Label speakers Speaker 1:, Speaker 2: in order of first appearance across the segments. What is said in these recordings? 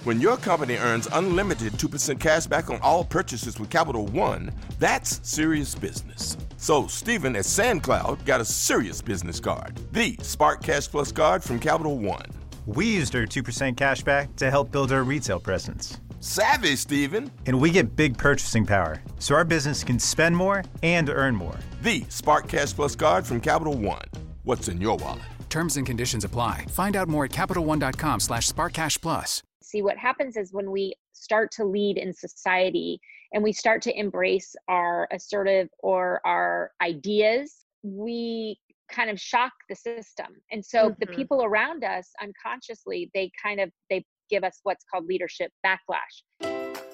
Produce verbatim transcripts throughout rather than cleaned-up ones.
Speaker 1: When your company earns unlimited two percent cash back on all purchases with Capital One, that's serious business. So Stephen at SandCloud got a serious business card, the Spark Cash Plus card from Capital One.
Speaker 2: We used our two percent cash back to help build our retail presence.
Speaker 1: Savvy, Stephen.
Speaker 2: And we get big purchasing power, so our business can spend more and earn more.
Speaker 1: The Spark Cash Plus card from Capital One. What's in your wallet?
Speaker 3: Terms and conditions apply. Find out more at CapitalOne.com slash SparkCashPlus.
Speaker 4: See, what happens is when we start to lead in society and we start to embrace our assertive or our ideas, we kind of shock the system. And so mm-hmm. the people around us unconsciously, they kind of, they give us what's called leadership backlash.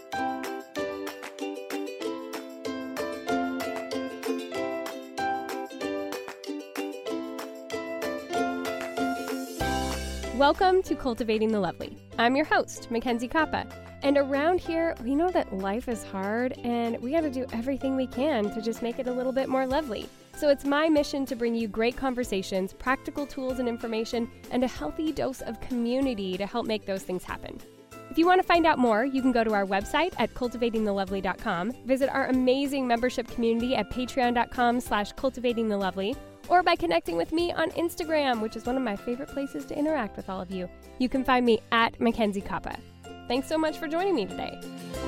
Speaker 5: Welcome to Cultivating the Lovely. I'm your host, Mackenzie Kappa. And around here, we know that life is hard and we got to do everything we can to just make it a little bit more lovely. So it's my mission to bring you great conversations, practical tools and information, and a healthy dose of community to help make those things happen. If you want to find out more, you can go to our website at cultivating the lovely dot com, visit our amazing membership community at patreon.com slash cultivatingthelovely, or by connecting with me on Instagram, which is one of my favorite places to interact with all of you. You can find me at Mackenzie Kappa. Thanks so much for joining me today.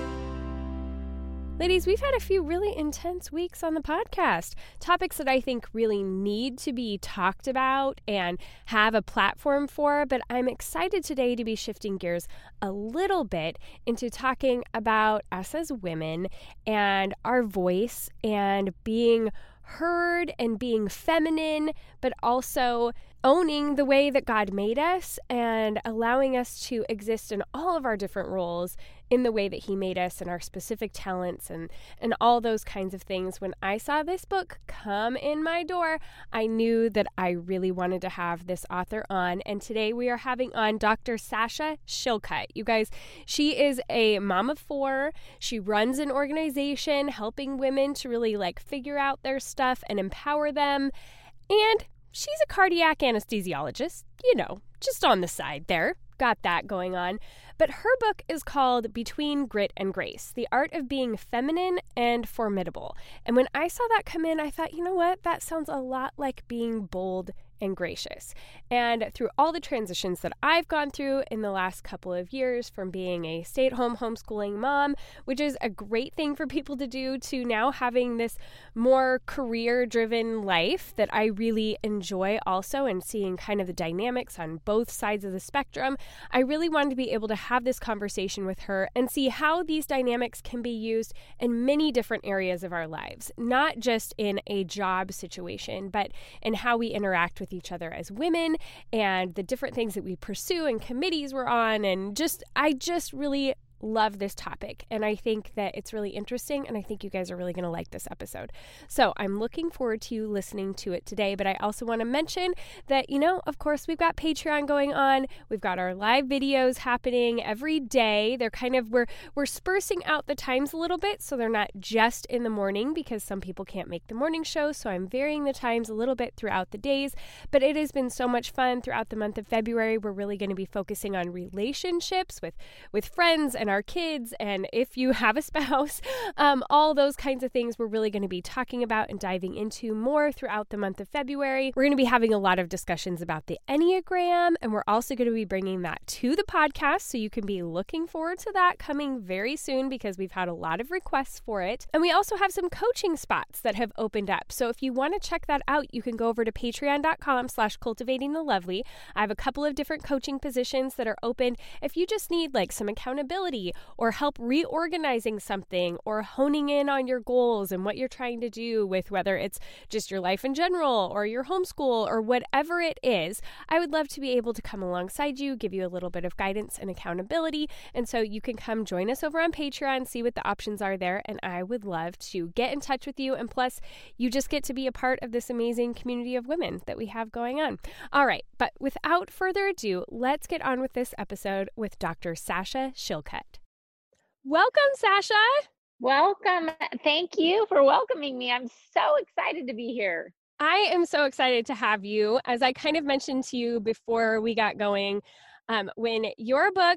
Speaker 5: Ladies, we've had a few really intense weeks on the podcast. Topics that I think really need to be talked about and have a platform for, but I'm excited today to be shifting gears a little bit into talking about us as women and our voice and being heard and being feminine, but also owning the way that God made us and allowing us to exist in all of our different roles in the way that He made us and our specific talents and, and all those kinds of things. When I saw this book come in my door, I knew that I really wanted to have this author on. And today we are having on Doctor Sasha Shillcutt. You guys, she is a mom of four. She runs an organization helping women to really like figure out their stuff and empower them. And she's a cardiac anesthesiologist, you know, just on the side there. Got that going on. But her book is called Between Grit and Grace, The Art of Being Feminine and Formidable. And when I saw that come in, I thought, you know what? That sounds a lot like being bold and gracious. And through all the transitions that I've gone through in the last couple of years, from being a stay-at-home homeschooling mom, which is a great thing for people to do, to now having this more career-driven life that I really enjoy also, and seeing kind of the dynamics on both sides of the spectrum, I really wanted to be able to have this conversation with her and see how these dynamics can be used in many different areas of our lives, not just in a job situation, but in how we interact with each other as women and the different things that we pursue and committees we're on. And just, I just really love this topic. And I think that it's really interesting. And I think you guys are really going to like this episode. So I'm looking forward to you listening to it today. But I also want to mention that, you know, of course, we've got Patreon going on. We've got our live videos happening every day. They're kind of, we're, we're spursing out the times a little bit. So they're not just in the morning because some people can't make the morning show. So I'm varying the times a little bit throughout the days. But it has been so much fun throughout the month of February. We're really going to be focusing on relationships with, with friends and our kids, and if you have a spouse, um, all those kinds of things we're really going to be talking about and diving into more throughout the month of February. We're going to be having a lot of discussions about the Enneagram, and we're also going to be bringing that to the podcast, so you can be looking forward to that coming very soon because we've had a lot of requests for it. And we also have some coaching spots that have opened up. So if you want to check that out, you can go over to patreon.com slash cultivating the lovely. I have a couple of different coaching positions that are open if you just need like some accountability or help reorganizing something or honing in on your goals and what you're trying to do with whether it's just your life in general or your homeschool or whatever it is. I would love to be able to come alongside you, give you a little bit of guidance and accountability. And so you can come join us over on Patreon, see what the options are there. And I would love to get in touch with you. And plus, you just get to be a part of this amazing community of women that we have going on. All right. But without further ado, let's get on with this episode with Doctor Sasha Shillcutt. Welcome, Sasha.
Speaker 4: Welcome. Thank you for welcoming me. I'm so excited to be here.
Speaker 5: I am so excited to have you. As I kind of mentioned to you before we got going, um, when your book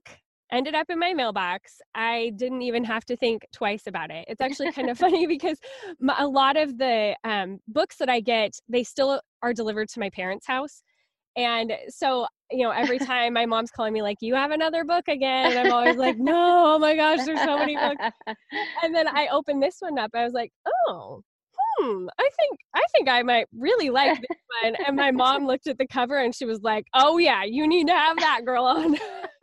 Speaker 5: ended up in my mailbox. I didn't even have to think twice about it. It's actually kind of funny because my, a lot of the um, books that I get, they still are delivered to my parents' house. And so, you know, every time my mom's calling me like, you have another book again. And I'm always like, no, oh my gosh, there's so many books. And then I opened this one up. I was like, oh, hmm, I think, I think I might really like this one. And my mom looked at the cover and she was like, oh yeah, you need to have that, girl, on.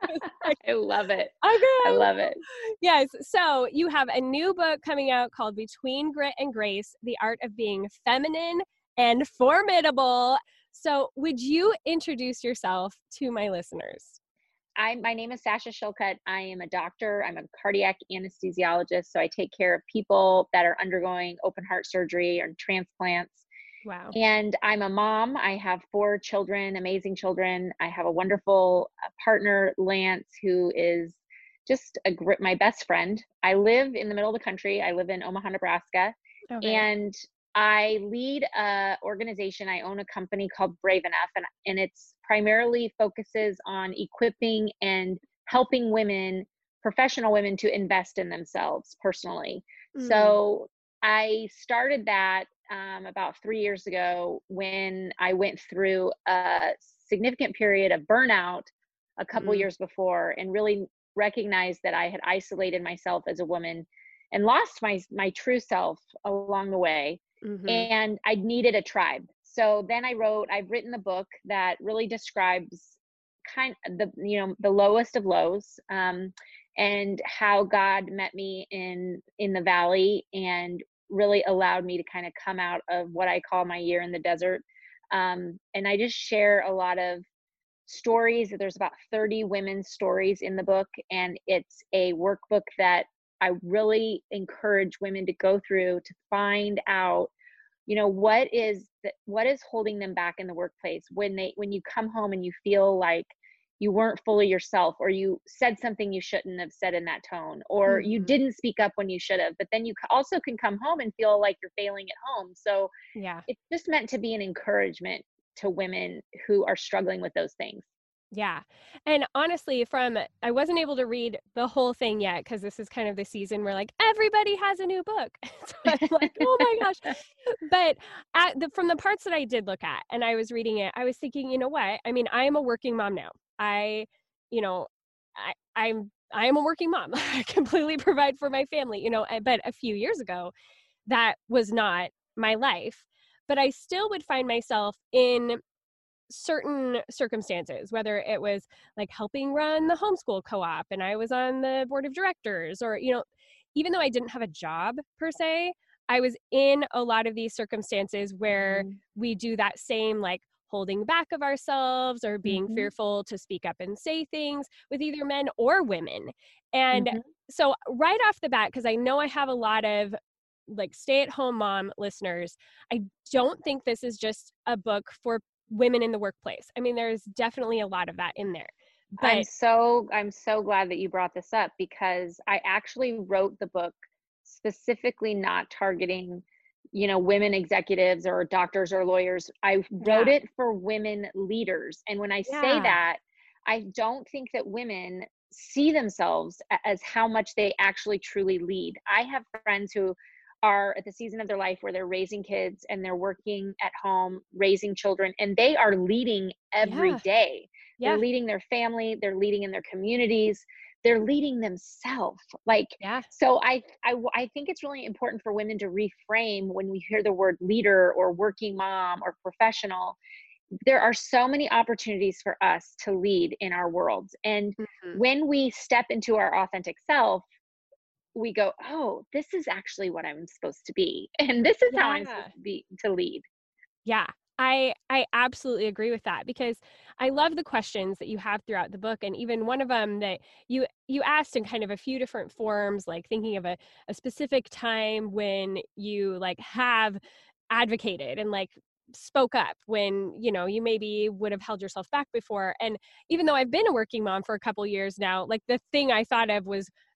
Speaker 4: I, I love it.
Speaker 5: Okay.
Speaker 4: I love it.
Speaker 5: Yes. So you have a new book coming out called Between Grit and Grace, The Art of Being Feminine and Formidable. So would you introduce yourself to my listeners?
Speaker 4: I, my name is Sasha Shillcutt. I am a doctor. I'm a cardiac anesthesiologist. So I take care of people that are undergoing open heart surgery or transplants.
Speaker 5: Wow.
Speaker 4: And I'm a mom. I have four children, amazing children. I have a wonderful partner, Lance, who is just a gr- my best friend. I live in the middle of the country. I live in Omaha, Nebraska. Okay. And I lead a organization. I own a company called Brave Enough, and, and it's primarily focuses on equipping and helping women, professional women, to invest in themselves personally. Mm. So I started that um, about three years ago when I went through a significant period of burnout a couple mm. years before, and really recognized that I had isolated myself as a woman and lost my my true self along the way. Mm-hmm. And I needed a tribe. So then I wrote, I've written the book that really describes kind of the, you know, the lowest of lows, um, and how God met me in, in the valley and really allowed me to kind of come out of what I call my year in the desert. Um, and I just share a lot of stories. There's about thirty women's stories in the book, and it's a workbook that I really encourage women to go through to find out, you know, what is the, what is holding them back in the workplace when they, when you come home and you feel like you weren't fully yourself, or you said something you shouldn't have said in that tone, or mm-hmm. you didn't speak up when you should have, but then you also can come home and feel like you're failing at home. So
Speaker 5: yeah,
Speaker 4: it's just meant to be an encouragement to women who are struggling with those things.
Speaker 5: Yeah. And honestly, from, I wasn't able to read the whole thing yet, because this is kind of the season where like everybody has a new book. So I'm like, oh my gosh. But at the, from the parts that I did look at and I was reading it, I was thinking, you know what? I mean, I am a working mom now. I, you know, I, I'm, I am a working mom. I completely provide for my family, you know, but a few years ago, that was not my life. But I still would find myself in certain circumstances, whether it was like helping run the homeschool co-op and I was on the board of directors, or, you know, even though I didn't have a job per se, I was in a lot of these circumstances where mm-hmm. we do that same like holding back of ourselves or being mm-hmm. fearful to speak up and say things with either men or women. And mm-hmm. so right off the bat, because I know I have a lot of like stay-at-home mom listeners, I don't think this is just a book for women in the workplace. I mean, there's definitely a lot of that in there. But
Speaker 4: I'm so, I'm so glad that you brought this up, because I actually wrote the book specifically not targeting, you know, women executives or doctors or lawyers. I wrote yeah. it for women leaders. And when I yeah. say that, I don't think that women see themselves as how much they actually truly lead. I have friends who are at the season of their life where they're raising kids and they're working at home, raising children, and they are leading every
Speaker 5: yeah.
Speaker 4: day.
Speaker 5: Yeah.
Speaker 4: They're leading their family, they're leading in their communities, they're leading themselves. Like,
Speaker 5: yeah.
Speaker 4: so I, I, I think it's really important for women to reframe when we hear the word leader or working mom or professional. There are so many opportunities for us to lead in our worlds. And mm-hmm. when we step into our authentic self, we go, oh, this is actually what I'm supposed to be. And this is
Speaker 5: yeah.
Speaker 4: how I'm supposed to be, to lead.
Speaker 5: Yeah, I, I absolutely agree with that, because I love the questions that you have throughout the book. And even one of them that you, you asked in kind of a few different forms, like thinking of a, a specific time when you like have advocated and like spoke up when, you know, you maybe would have held yourself back before. And even though I've been a working mom for a couple years now, like the thing I thought of was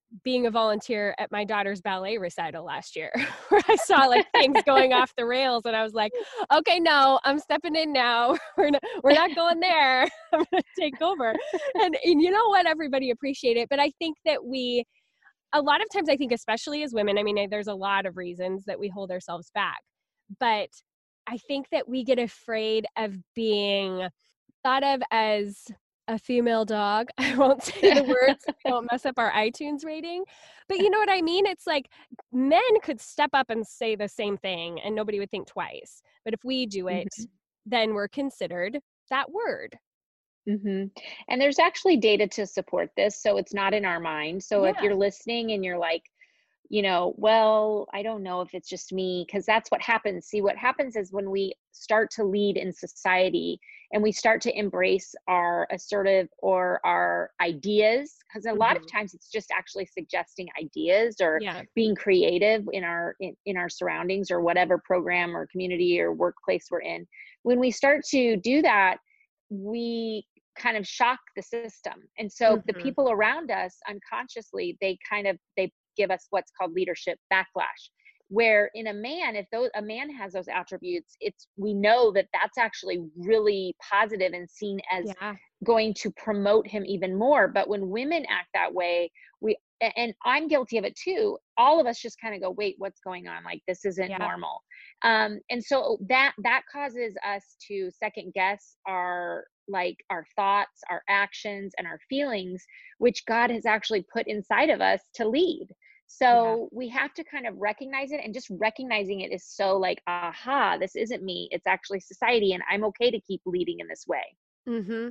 Speaker 5: being a volunteer at my daughter's ballet recital last year, where I saw like things going off the rails, and I was like, okay, no, I'm stepping in now. We're not, we're not going there. I'm going to take over. And, and you know what? Everybody appreciate it. But I think that we, a lot of times, I think, especially as women, I mean, there's a lot of reasons that we hold ourselves back, but I think that we get afraid of being thought of as a female dog. I won't say the words so we don't mess up our iTunes rating. But you know what I mean? It's like men could step up and say the same thing and nobody would think twice. But if we do it, mm-hmm. then we're considered that word.
Speaker 4: Mm-hmm. And there's actually data to support this. So it's not in our mind. So yeah. if you're listening and you're like, you know, well, I don't know if it's just me, because that's what happens. See, what happens is when we start to lead in society and we start to embrace our assertive or our ideas, because a mm-hmm. lot of times it's just actually suggesting ideas or yeah. being creative in our in, in our surroundings or whatever program or community or workplace we're in. When we start to do that, we kind of shock the system. And so mm-hmm. the people around us unconsciously, they kind of, they give us what's called leadership backlash, where in a man, if those, a man has those attributes, it's, we know that that's actually really positive and seen as yeah. going to promote him even more. But when women act that way, we, and I'm guilty of it too, all of us just kind of go, wait, what's going on? Like, this isn't yeah. normal. Um, and so that, that causes us to second guess our, like our thoughts, our actions, and our feelings, which God has actually put inside of us to lead. So yeah. we have to kind of recognize it, and just recognizing it is so like, aha, this isn't me. It's actually society, and I'm okay to keep leading in this way.
Speaker 5: Mm-hmm.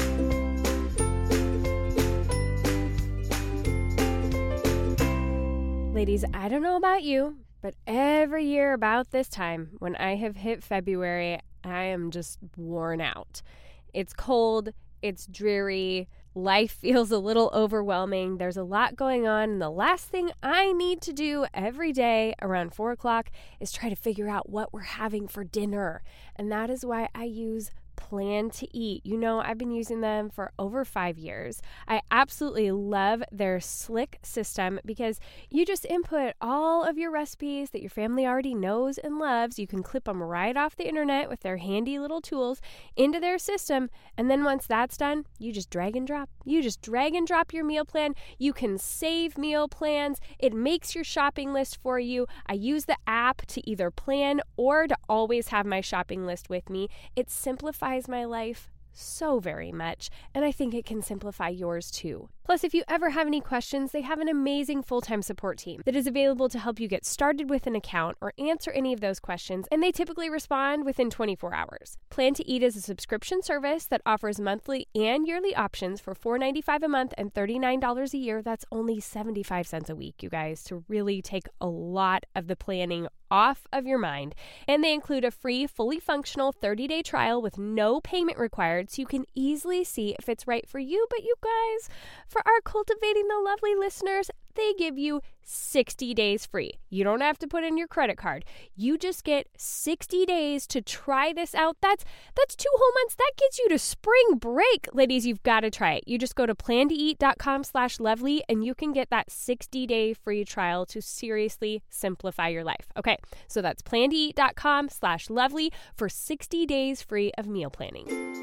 Speaker 5: Ladies, I don't know about you, but every year about this time, when I have hit February, I am just worn out. It's cold, it's dreary, life feels a little overwhelming, there's a lot going on, and the last thing I need to do every day around four o'clock is try to figure out what we're having for dinner. And that is why I use Plan to Eat. You know, I've been using them for over five years. I absolutely love their slick system because you just input all of your recipes that your family already knows and loves. You can clip them right off the internet with their handy little tools into their system. And then once that's done, you just drag and drop. You just drag and drop your meal plan. You can save meal plans. It makes your shopping list for you. I use the app to either plan or to always have my shopping list with me. It simplifies my life so very much, and I think it can simplify yours too. Plus, if you ever have any questions, they have an amazing full-time support team that is available to help you get started with an account or answer any of those questions, and they typically respond within twenty-four hours. Plan to Eat is a subscription service that offers monthly and yearly options for four dollars and ninety-five cents a month and thirty-nine dollars a year. That's only seventy-five cents a week, you guys, to really take a lot of the planning off of your mind. And they include a free, fully functional thirty-day trial with no payment required, so you can easily see if it's right for you. But you guys, for our Cultivating the Lovely listeners, they give you sixty days free. You don't have to put in your credit card. You just get sixty days to try this out. That's that's two whole months. That gets you to spring break. Ladies, you've got to try it. You just go to plan to eat dot com slash lovely and you can get that sixty day free trial to seriously simplify your life. Okay, so that's plan to eat dot com slash lovely for sixty days free of meal planning.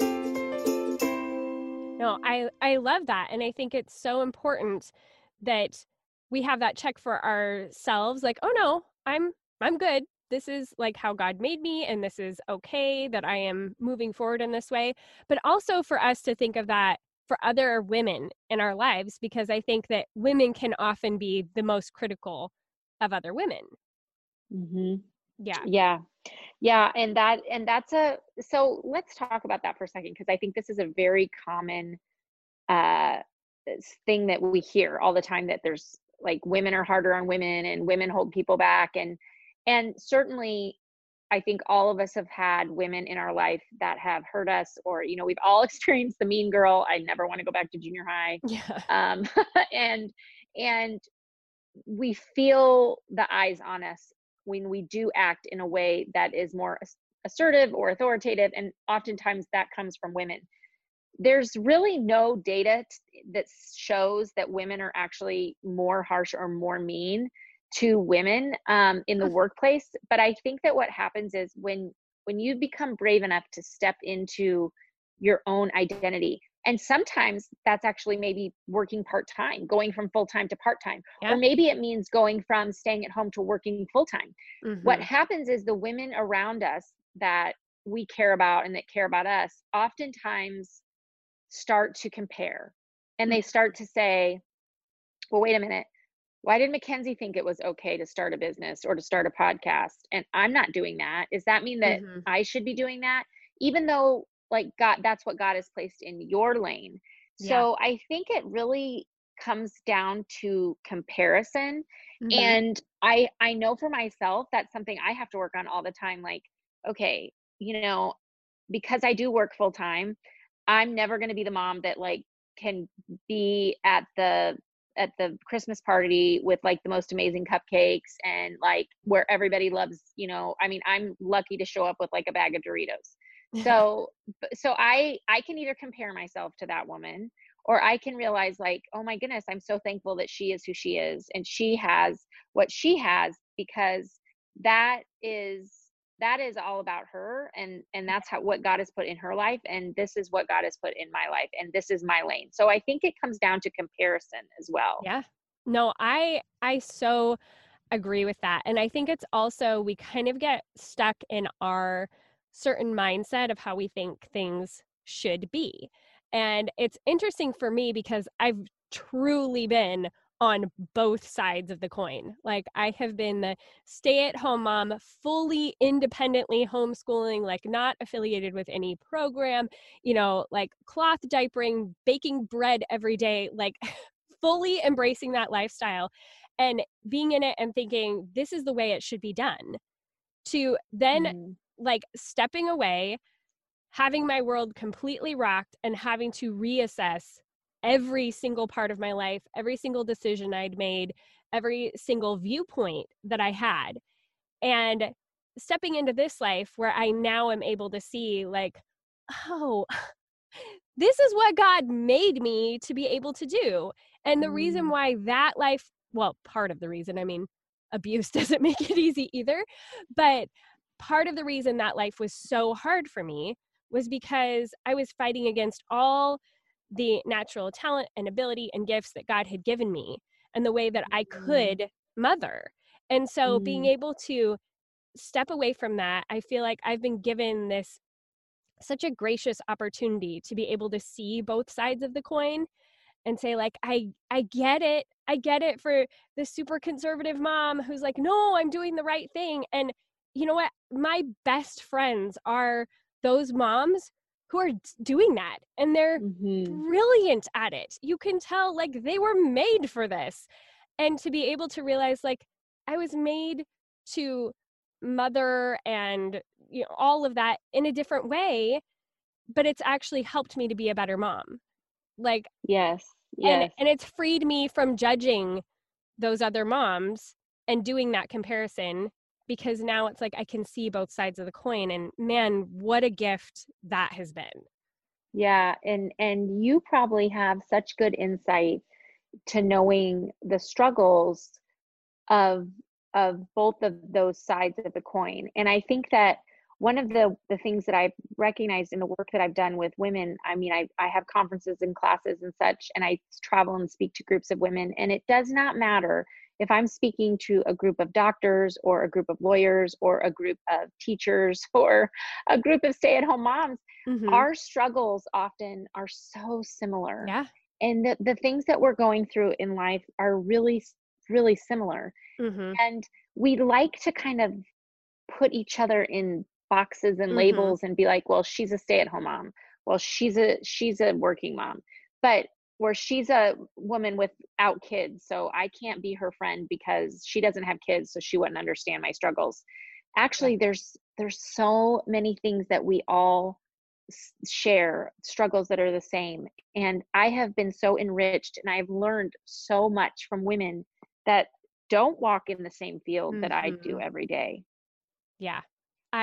Speaker 5: No, I, I love that. And I think it's so important that we have that check for ourselves. Like, oh no, I'm, I'm good. This is like how God made me. And this is okay that I am moving forward in this way. But also for us to think of that for other women in our lives, because I think that women can often be the most critical of other women.
Speaker 4: Mm-hmm.
Speaker 5: Yeah.
Speaker 4: Yeah. Yeah. And that, and that's a, so let's talk about that for a second, because I think this is a very common uh, thing that we hear all the time, that there's like women are harder on women and women hold people back. And, and certainly I think all of us have had women in our life that have hurt us, or, you know, we've all experienced the mean girl. I never want to go back to junior high.
Speaker 5: Yeah.
Speaker 4: Um, and, and we feel the eyes on us when we do act in a way that is more assertive or authoritative. And oftentimes that comes from women. there's really no data t- that shows that women are actually more harsh or more mean to women um, in the workplace. But I think that what happens is when when you become brave enough to step into your own identity, and sometimes that's actually maybe working part-time, going from full-time to part-time,
Speaker 5: Yeah.
Speaker 4: or maybe it means going from staying at home to working full-time.
Speaker 5: Mm-hmm.
Speaker 4: What happens is the women around us that we care about and that care about us oftentimes start to compare, and they start to say, well, wait a minute, why did Mackenzie think it was okay to start a business or to start a podcast and I'm not doing that? Does that mean that
Speaker 5: Mm-hmm.
Speaker 4: I should be doing that? Even though, like, God, that's what God has placed in your lane.
Speaker 5: Yeah.
Speaker 4: So I think it really comes down to comparison.
Speaker 5: Mm-hmm.
Speaker 4: And I I know for myself that's something I have to work on all the time. Like, okay, you know, because I do work full time, I'm never going to be the mom that like can be at the at the Christmas party with like the most amazing cupcakes and like where everybody loves, you know, I mean, I'm lucky to show up with like a bag of Doritos. So b- so I I can either compare myself to that woman, or I can realize like, oh my goodness, I'm so thankful that she is who she is and she has what she has, because that is that is all about her, and and that's how what God has put in her life, and this is what God has put in my life, and this is my lane. So I think it comes down to comparison as well.
Speaker 5: Yeah. No, I I so agree with that. And I think it's also we kind of get stuck in our certain mindset of how we think things should be. And it's interesting for me because I've truly been on both sides of the coin. Like I have been the stay-at-home mom, fully independently homeschooling, like not affiliated with any program, you know, like cloth diapering, baking bread every day, like fully embracing that lifestyle and being in it and thinking this is the way it should be done, to then
Speaker 4: Mhm.
Speaker 5: like stepping away, having my world completely rocked and having to reassess every single part of my life, every single decision I'd made, every single viewpoint that I had. And stepping into this life where I now am able to see like, oh, this is what God made me to be able to do. And the reason
Speaker 4: Mm.
Speaker 5: why that life, well, part of the reason, I mean, abuse doesn't make it easy either, but part of the reason that life was so hard for me was because I was fighting against all the natural talent and ability and gifts that God had given me and the way that I could mother. And so being
Speaker 4: Mm.
Speaker 5: able to step away from that, I feel like I've been given this such a gracious opportunity to be able to see both sides of the coin and say like, I, I get it. I get it for the super conservative mom who's like, no, I'm doing the right thing. And you know what? My best friends are those moms who are doing that, and they're
Speaker 4: Mhm.
Speaker 5: brilliant at it. You can tell like they were made for this. And to be able to realize like I was made to mother and you know all of that in a different way, but it's actually helped me to be a better mom. Like
Speaker 4: Yes.
Speaker 5: and
Speaker 4: Yes.
Speaker 5: and it's freed me from judging those other moms and doing that comparison, because now it's like I can see both sides of the coin, and man, what a gift that has been.
Speaker 4: Yeah, and and you probably have such good insight to knowing the struggles of of both of those sides of the coin. And I think that one of the the things that I've recognized in the work that I've done with women, I mean, I I have conferences and classes and such, and I travel and speak to groups of women, and it does not matter if I'm speaking to a group of doctors or a group of lawyers or a group of teachers or a group of stay-at-home moms,
Speaker 5: Mm-hmm.
Speaker 4: our struggles often are so similar.
Speaker 5: Yeah.
Speaker 4: And the, the things that we're going through in life are really, really similar.
Speaker 5: Mm-hmm.
Speaker 4: And we like to kind of put each other in boxes and
Speaker 5: Mm-hmm.
Speaker 4: labels and be like, well, she's a stay-at-home mom. Well, she's a she's a working mom. But where she's a woman without kids, so I can't be her friend because she doesn't have kids, so she wouldn't understand my struggles. Actually,
Speaker 5: Yeah.
Speaker 4: there's there's so many things that we all s- share, struggles that are the same. And I have been so enriched, and I've learned so much from women that don't walk in the same field that I do
Speaker 5: Mm-hmm.
Speaker 4: every day.
Speaker 5: Yeah. I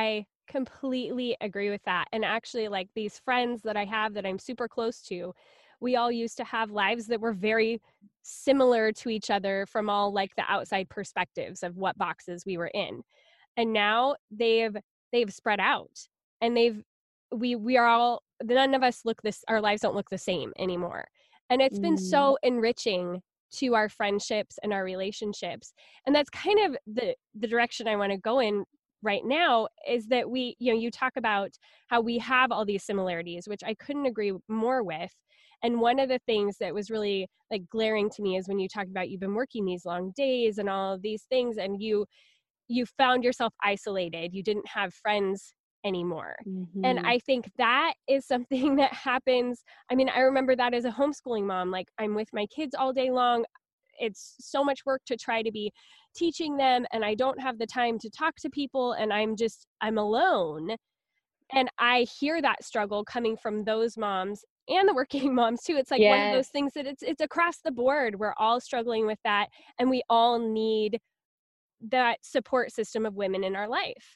Speaker 5: completely agree with that. And actually, like these friends that I have that I'm super close to, we all used to have lives that were very similar to each other from all like the outside perspectives of what boxes we were in. And now they've they've spread out, and they've we we are all, none of us look this, our lives don't look the same anymore. And it's been
Speaker 4: Mm.
Speaker 5: so enriching to our friendships and our relationships. And that's kind of the the direction I want to go in right now, is that we, you know, you talk about how we have all these similarities, which I couldn't agree more with. And one of the things that was really like glaring to me is when you talk about you've been working these long days and all of these things, and you you found yourself isolated, you didn't have friends anymore. And
Speaker 4: Mhm.
Speaker 5: I think that is something that happens. I mean, I remember that as a homeschooling mom, like I'm with my kids all day long. It's so much work to try to be teaching them, and I don't have the time to talk to people, and I'm just, I'm alone. And I hear that struggle coming from those moms and the working moms too. It's like one of those
Speaker 4: Yes.
Speaker 5: things that it's it's across the board. We're all struggling with that, and we all need that support system of women in our life.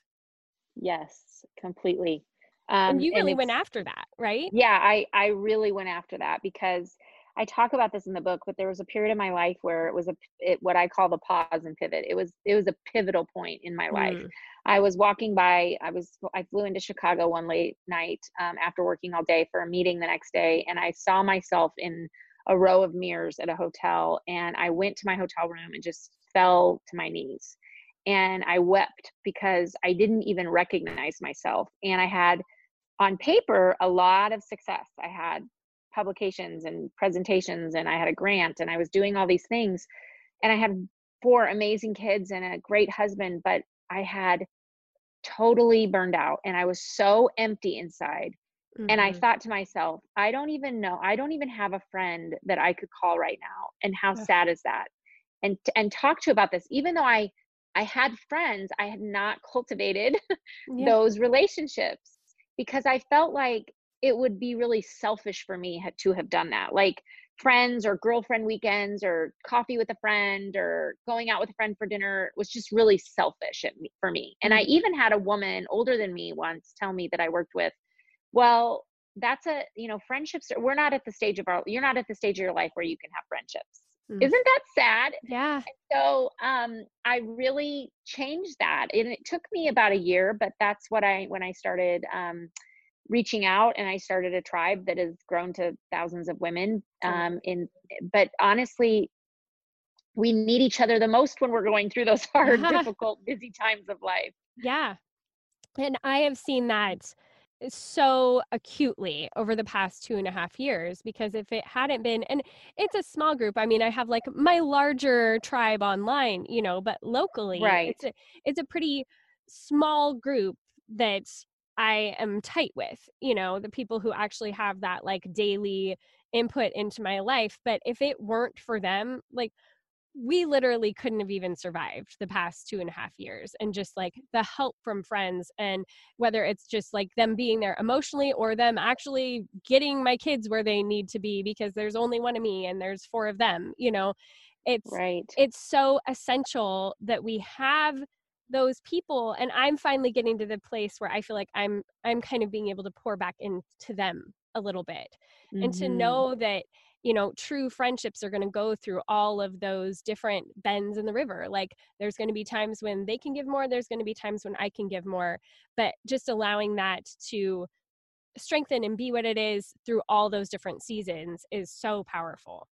Speaker 4: Yes, completely.
Speaker 5: And
Speaker 4: Um,
Speaker 5: you
Speaker 4: and
Speaker 5: really went
Speaker 4: it's,
Speaker 5: after that, right?
Speaker 4: yeah, I, I really went after that because I talk about this in the book, but there was a period in my life where it was a, it, what I call the pause and pivot. It was, it was a pivotal point in my life.
Speaker 5: Mm.
Speaker 4: I was walking by, I was, I flew into Chicago one late night um, after working all day for a meeting the next day. And I saw myself in a row of mirrors at a hotel. And I went to my hotel room and just fell to my knees. And I wept because I didn't even recognize myself. And I had, on paper, a lot of success. I had publications and presentations, and I had a grant, and I was doing all these things. And I had four amazing kids and a great husband, but I had totally burned out, and I was so empty inside. And I
Speaker 5: Mm-hmm.
Speaker 4: thought to myself, I don't even know, I don't even have a friend that I could call right now. And how
Speaker 5: Ugh.
Speaker 4: sad is that? And and talk to about this, even though I I had friends, I had not cultivated
Speaker 5: Yeah.
Speaker 4: those relationships because I felt like it would be really selfish for me ha- to have done that. Like friends or girlfriend weekends or coffee with a friend or going out with a friend for dinner was just really selfish at me, for me. And I
Speaker 5: Mm-hmm.
Speaker 4: even had a woman older than me once tell me that I worked with, well, that's a, you know, friendships, we're not at the stage of our, you're not at the stage of your life where you can have friendships.
Speaker 5: Mm.
Speaker 4: Isn't that sad?
Speaker 5: Yeah.
Speaker 4: So um, I really changed that. And it took me about a year, but that's what I, when I started um, reaching out, and I started a tribe that has grown to thousands of women. Um, in, but honestly, we need each other the most when we're going through those hard,
Speaker 5: Yeah.
Speaker 4: difficult, busy times of life.
Speaker 5: Yeah. And I have seen that so acutely over the past two and a half years, because if it hadn't been, and it's a small group, I mean, I have like my larger tribe online, you know, but locally
Speaker 4: Right.
Speaker 5: it's a, it's a pretty small group that I am tight with, you know, the people who actually have that like daily input into my life. But if it weren't for them, like, we literally couldn't have even survived the past two and a half years. And just like the help from friends, and whether it's just like them being there emotionally or them actually getting my kids where they need to be, because there's only one of me and there's four of them, you know, it's,
Speaker 4: Right.
Speaker 5: it's so essential that we have those people. And I'm finally getting to the place where I feel like I'm, I'm kind of being able to pour back into them a little bit, and to
Speaker 4: Mm-hmm.
Speaker 5: know that, you know, true friendships are going to go through all of those different bends in the river. Like there's going to be times when they can give more, there's going to be times when I can give more, but just allowing that to strengthen and be what it is through all those different seasons is so powerful.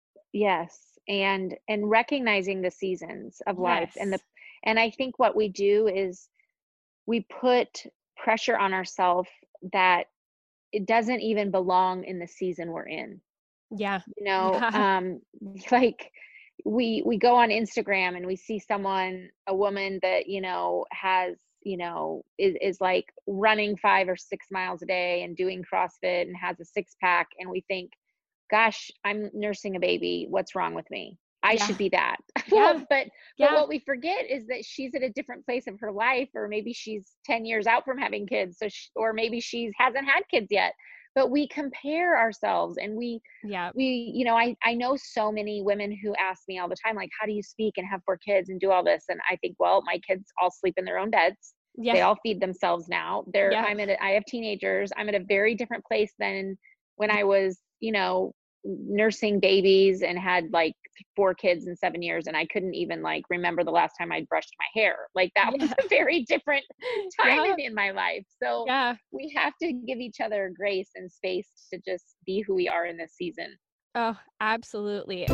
Speaker 4: Yes. And and recognizing the seasons of life, and the
Speaker 5: Yes.
Speaker 4: and I think what we do is we put pressure on ourselves that it doesn't even belong in the season we're in.
Speaker 5: Yeah.
Speaker 4: You know,
Speaker 5: Yeah.
Speaker 4: um, like we we go on Instagram and we see someone, a woman that, you know, has, you know, is, is like running five or six miles a day and doing CrossFit and has a six pack, and we think, gosh, I'm nursing a baby. What's wrong with me? I
Speaker 5: Yeah.
Speaker 4: should be that.
Speaker 5: Yeah.
Speaker 4: Well, but but
Speaker 5: Yeah.
Speaker 4: what we forget is that she's at a different place of her life, or maybe she's ten years out from having kids. So, she, or maybe she's hasn't had kids yet. But we compare ourselves, and we
Speaker 5: Yeah.
Speaker 4: we, you know, I I know so many women who ask me all the time, like, how do you speak and have four kids and do all this? And I think, well, my kids all sleep in their own beds.
Speaker 5: Yeah.
Speaker 4: They all feed themselves now. They're,
Speaker 5: Yeah.
Speaker 4: I'm at, a, I have teenagers. I'm at a very different place than when I was, you know, nursing babies and had like four kids in seven years. And I couldn't even like remember the last time I brushed my hair. Like that
Speaker 5: Yeah.
Speaker 4: was a very different time
Speaker 5: Yeah.
Speaker 4: in, in my life. So
Speaker 5: Yeah.
Speaker 4: we have to give each other grace and space to just be who we are in this season.
Speaker 5: Oh, absolutely.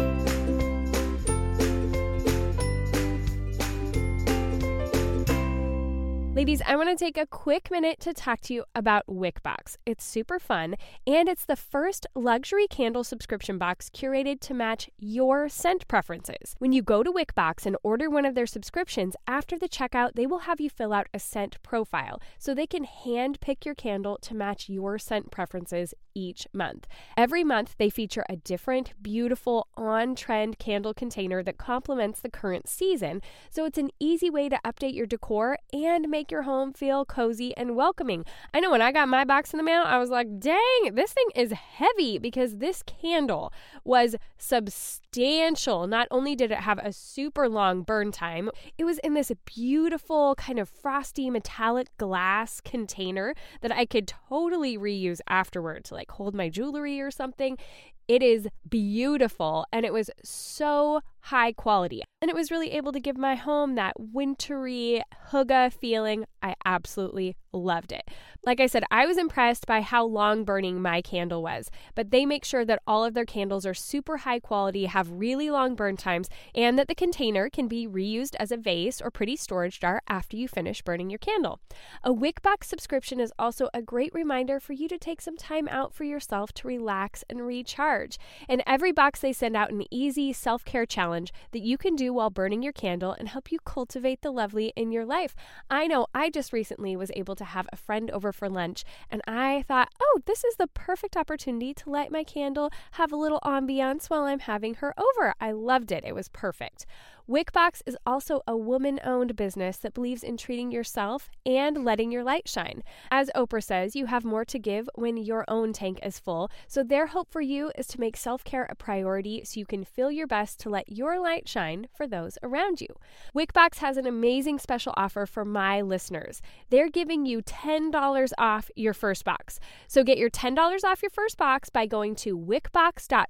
Speaker 5: Ladies, I want to take a quick minute to talk to you about Wickbox. It's super fun, and it's the first luxury candle subscription box curated to match your scent preferences. When you go to Wickbox and order one of their subscriptions, after the checkout, they will have you fill out a scent profile so they can hand pick your candle to match your scent preferences each month. Every month, they feature a different, beautiful, on-trend candle container that complements the current season, so it's an easy way to update your decor and make your home feel cozy and welcoming. I know when I got my box in the mail, I was like, dang, this thing is heavy, because this candle was substantial. Not only did it have a super long burn time, it was in this beautiful kind of frosty metallic glass container that I could totally reuse afterward to like hold my jewelry or something. It is beautiful, and it was so high quality. And it was really able to give my home that wintry, hygge feeling. I absolutely loved it. Like I said, I was impressed by how long burning my candle was, but they make sure that all of their candles are super high quality, have really long burn times, and that the container can be reused as a vase or pretty storage jar after you finish burning your candle. A Wickbox subscription is also a great reminder for you to take some time out for yourself to relax and recharge. In every box, they send out an easy self-care challenge that you can do while burning your candle and help you cultivate the lovely in your life. I know I just recently was able to have a friend over for lunch, and I thought, oh, this is the perfect opportunity to light my candle, have a little ambiance while I'm having her over. I loved it. It was perfect. Wickbox is also a woman-owned business that believes in treating yourself and letting your light shine. As Oprah says, you have more to give when your own tank is full, so their hope for you is to make self-care a priority so you can feel your best to let your light shine for those around you. Wickbox has an amazing special offer for my listeners. They're giving you ten dollars off your first box. So get your ten dollars off your first box by going to wickbox dot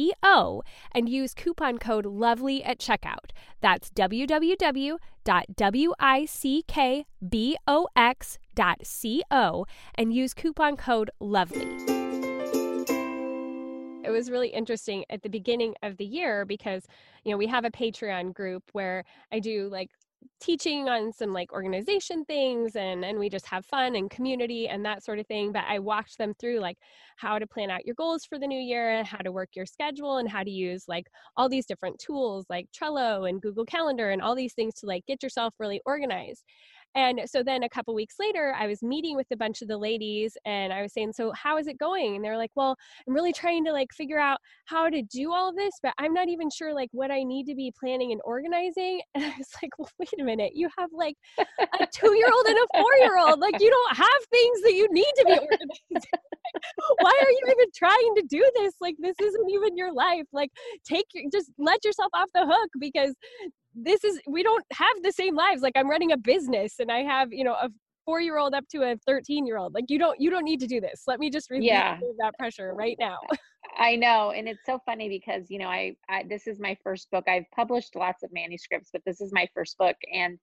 Speaker 5: co and use coupon code LOVELY at checkout. That's w w w dot wickbox dot co and use coupon code LOVELY. It was really interesting at the beginning of the year because, you know, we have a Patreon group where I do like teaching on some like organization things and, and we just have fun and community and that sort of thing. But I walked them through like how to plan out your goals for the new year and how to work your schedule and how to use like all these different tools like Trello and Google Calendar and all these things to like get yourself really organized. And so then a couple weeks later, I was meeting with a bunch of the ladies and I was saying, so how is it going? And they're like, well, I'm really trying to like figure out how to do all of this, but I'm not even sure like what I need to be planning and organizing. And I was like, well, wait a minute, you have like a two-year-old and a four-year-old. Like you don't have things that you need to be organized. Why are you even trying to do this? Like this isn't even your life. Like take your, just let yourself off the hook because this is, we don't have the same lives. Like I'm running a business and I have, you know, a four-year-old up to a thirteen-year-old. Like you don't, you don't need to do this. Let me just relieve
Speaker 4: Yeah.
Speaker 5: that pressure right now.
Speaker 4: I know. And it's so funny because, you know, I, I, this is my first book. I've published lots of manuscripts, but this is my first book. And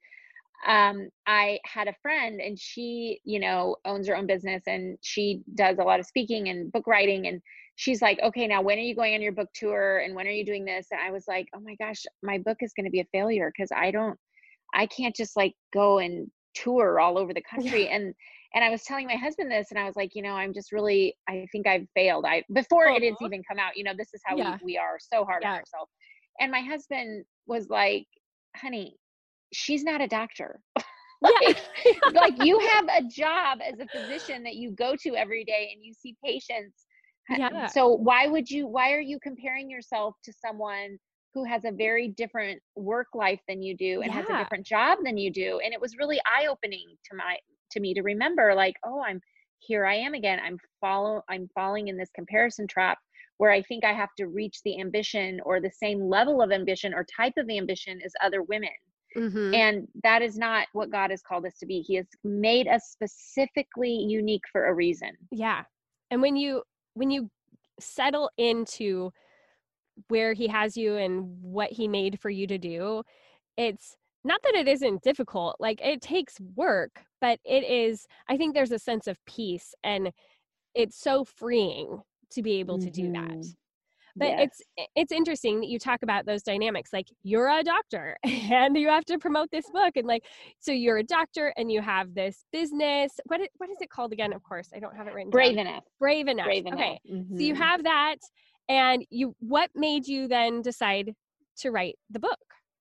Speaker 4: um, I had a friend and she, you know, owns her own business and she does a lot of speaking and book writing. And she's like, okay, now when are you going on your book tour? And when are you doing this? And I was like, oh my gosh, my book is going to be a failure because I don't, I can't just like go and tour all over the country. Yeah. And, and I was telling my husband this and I was like, you know, I'm just really, I think I've failed. I, before uh-huh. it has even come out, you know, this is how yeah. we, we are so hard yeah. on ourselves. And my husband was like, honey, she's not a doctor. like, like you have a job as a physician that you go to every day and you see patients. Yeah. So why would you, why are you comparing yourself to someone who has a very different work life than you do and yeah. has a different job than you do? And it was really eye-opening to my, to me to remember like, oh, I'm here. I am again. I'm follow, I'm falling in this comparison trap where I think I have to reach the ambition or the same level of ambition or type of ambition as other women.
Speaker 5: Mm-hmm.
Speaker 4: And that is not what God has called us to be. He has made us specifically unique for a reason.
Speaker 5: Yeah. And when you when you settle into where he has you and what he made for you to do, it's not that it isn't difficult. Like, it takes work, but it is, I think there's a sense of peace, and it's so freeing to be able to do that.
Speaker 4: Mhm.
Speaker 5: But
Speaker 4: Yes.
Speaker 5: it's it's interesting that you talk about those dynamics. Like, you're a doctor and you have to promote this book, and like, so you're a doctor and you have this business. What it, what is it called again? Of course, I don't have it written
Speaker 4: Brave
Speaker 5: down.
Speaker 4: enough.
Speaker 5: Brave enough.
Speaker 4: Brave
Speaker 5: Okay.
Speaker 4: enough.
Speaker 5: So you
Speaker 4: Mhm.
Speaker 5: have that, and you what made you then decide to write the book?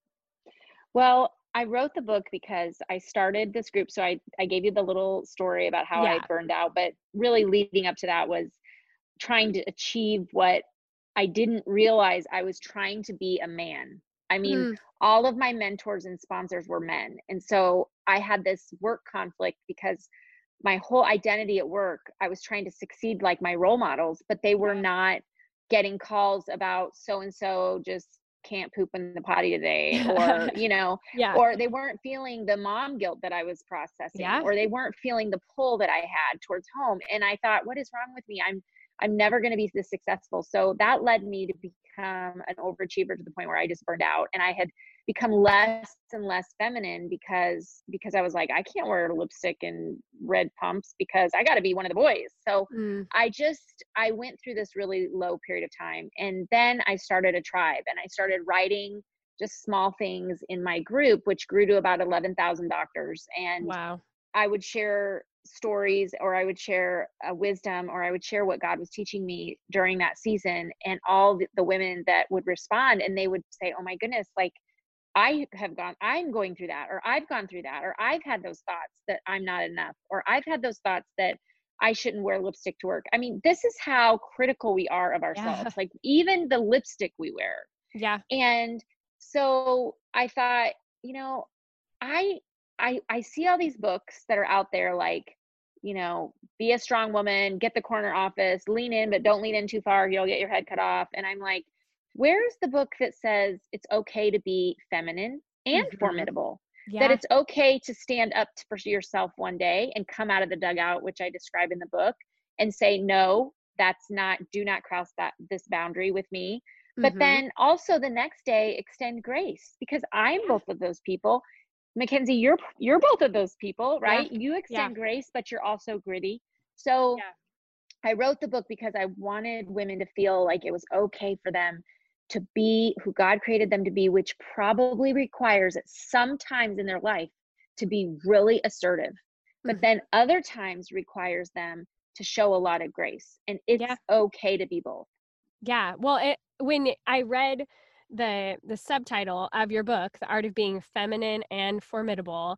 Speaker 4: Well, I wrote the book because I started this group. So I, I gave you the little story about how I
Speaker 5: Yeah.
Speaker 4: burned out, but really leading up to that was trying to achieve what I didn't realize I was trying to be a man. I mean,
Speaker 5: Mm,
Speaker 4: all of my mentors and sponsors were men. And so I had this work conflict because my whole identity at work, I was trying to succeed like my role models, but they were
Speaker 5: yeah.
Speaker 4: not getting calls about so and so just can't poop in the potty today, or, you know,
Speaker 5: Yeah.
Speaker 4: or they weren't feeling the mom guilt that I was processing,
Speaker 5: Yeah.
Speaker 4: or they weren't feeling the pull that I had towards home. And I thought, what is wrong with me? I'm I'm never going to be this successful. So that led me to become an overachiever to the point where I just burned out, and I had become less and less feminine because because I was like, I can't wear lipstick and red pumps because I got to be one of the boys. So
Speaker 5: Mm,
Speaker 4: I just I went through this really low period of time, and then I started a tribe, and I started writing just small things in my group, which grew to about eleven thousand doctors. And
Speaker 5: wow.
Speaker 4: I would share stories, or I would share a wisdom, or I would share what God was teaching me during that season. And all the, the women that would respond, and they would say, oh my goodness, like I have gone, I'm going through that, or I've gone through that, or I've had those thoughts that I'm not enough, or I've had those thoughts that I shouldn't wear lipstick to work. I mean, this is how critical we are of
Speaker 5: Yeah.
Speaker 4: ourselves, like even the lipstick we wear.
Speaker 5: Yeah.
Speaker 4: And so I thought, you know, I I I see all these books that are out there, like, you know, be a strong woman, get the corner office, lean in, but don't lean in too far, you'll get your head cut off. And I'm like, where's the book that says it's okay to be feminine and
Speaker 5: Mhm.
Speaker 4: formidable? That
Speaker 5: Yeah.
Speaker 4: it's okay to stand up for yourself one day and come out of the dugout, which I describe in the book, and say, no, that's not, do not cross that this boundary with me. But
Speaker 5: Mhm.
Speaker 4: then also the next day extend grace, because I'm
Speaker 5: Yeah.
Speaker 4: both of those people. Mackenzie, you're you're both of those people,
Speaker 5: Yeah.
Speaker 4: right? You
Speaker 5: Yeah.
Speaker 4: extend grace, but you're also gritty. So
Speaker 5: Yeah.
Speaker 4: I wrote the book because I wanted women to feel like it was okay for them to be who God created them to be, which probably requires at some times in their life to be really assertive, but
Speaker 5: Mhm.
Speaker 4: then other times requires them to show a lot of grace. And
Speaker 5: Yeah.
Speaker 4: it's okay to be both.
Speaker 5: Yeah. Well, it, when I read the the subtitle of your book, The Art of Being Feminine and Formidable,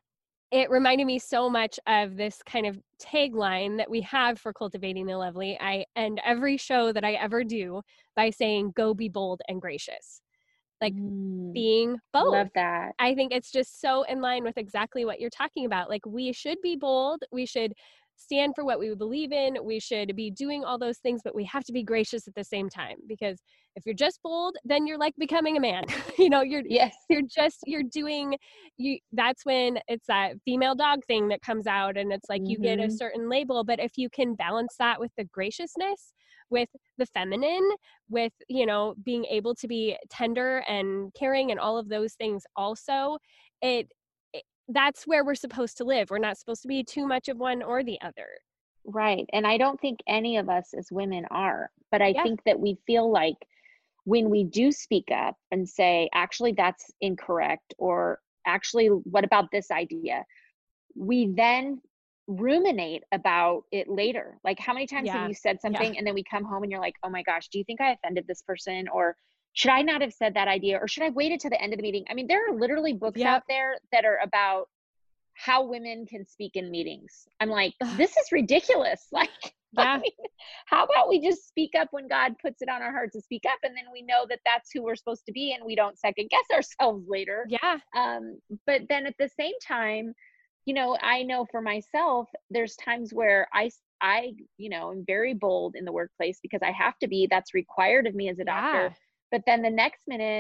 Speaker 5: it reminded me so much of this kind of tagline that we have for Cultivating the Lovely. I end every show that I ever do by saying, go be bold and gracious. Like,
Speaker 4: Mm,
Speaker 5: being both.
Speaker 4: love that.
Speaker 5: I think it's just so in line with exactly what you're talking about. Like, we should be bold. We should stand for what we believe in. We should be doing all those things, but we have to be gracious at the same time, because if you're just bold, then you're like becoming a man. you know, you're
Speaker 4: Yes.
Speaker 5: you're just you're doing you that's when it's that female dog thing that comes out, and it's like you get a
Speaker 4: Mhm.
Speaker 5: certain label. But if you can balance that with the graciousness, with the feminine, with, you know, being able to be tender and caring and all of those things also, it, it that's where we're supposed to live. We're not supposed to be too much of one or the other.
Speaker 4: Right. And I don't think any of us as women are, but I
Speaker 5: Yeah.
Speaker 4: think that we feel like when we do speak up and say, actually, that's incorrect, or actually, what about this idea? We then ruminate about it later. Like, how many times have
Speaker 5: Yeah.
Speaker 4: you said
Speaker 5: Yeah.
Speaker 4: something and then we come home and you're like, oh my gosh, do you think I offended this person? Or should I not have said that idea? Or should I wait until the end of the meeting? I mean, there are literally books
Speaker 5: Yep.
Speaker 4: out there that are about how women can speak in meetings. I'm like, this is ridiculous. Like,
Speaker 5: Yeah.
Speaker 4: I mean, how about we just speak up when God puts it on our heart to speak up, and then we know that that's who we're supposed to be, and we don't second guess ourselves later.
Speaker 5: Yeah.
Speaker 4: Um, but then at the same time, you know, I know for myself, there's times where I, I, you know, am very bold in the workplace because I have to be. That's required of me as a
Speaker 5: Yeah.
Speaker 4: doctor. But then the next minute,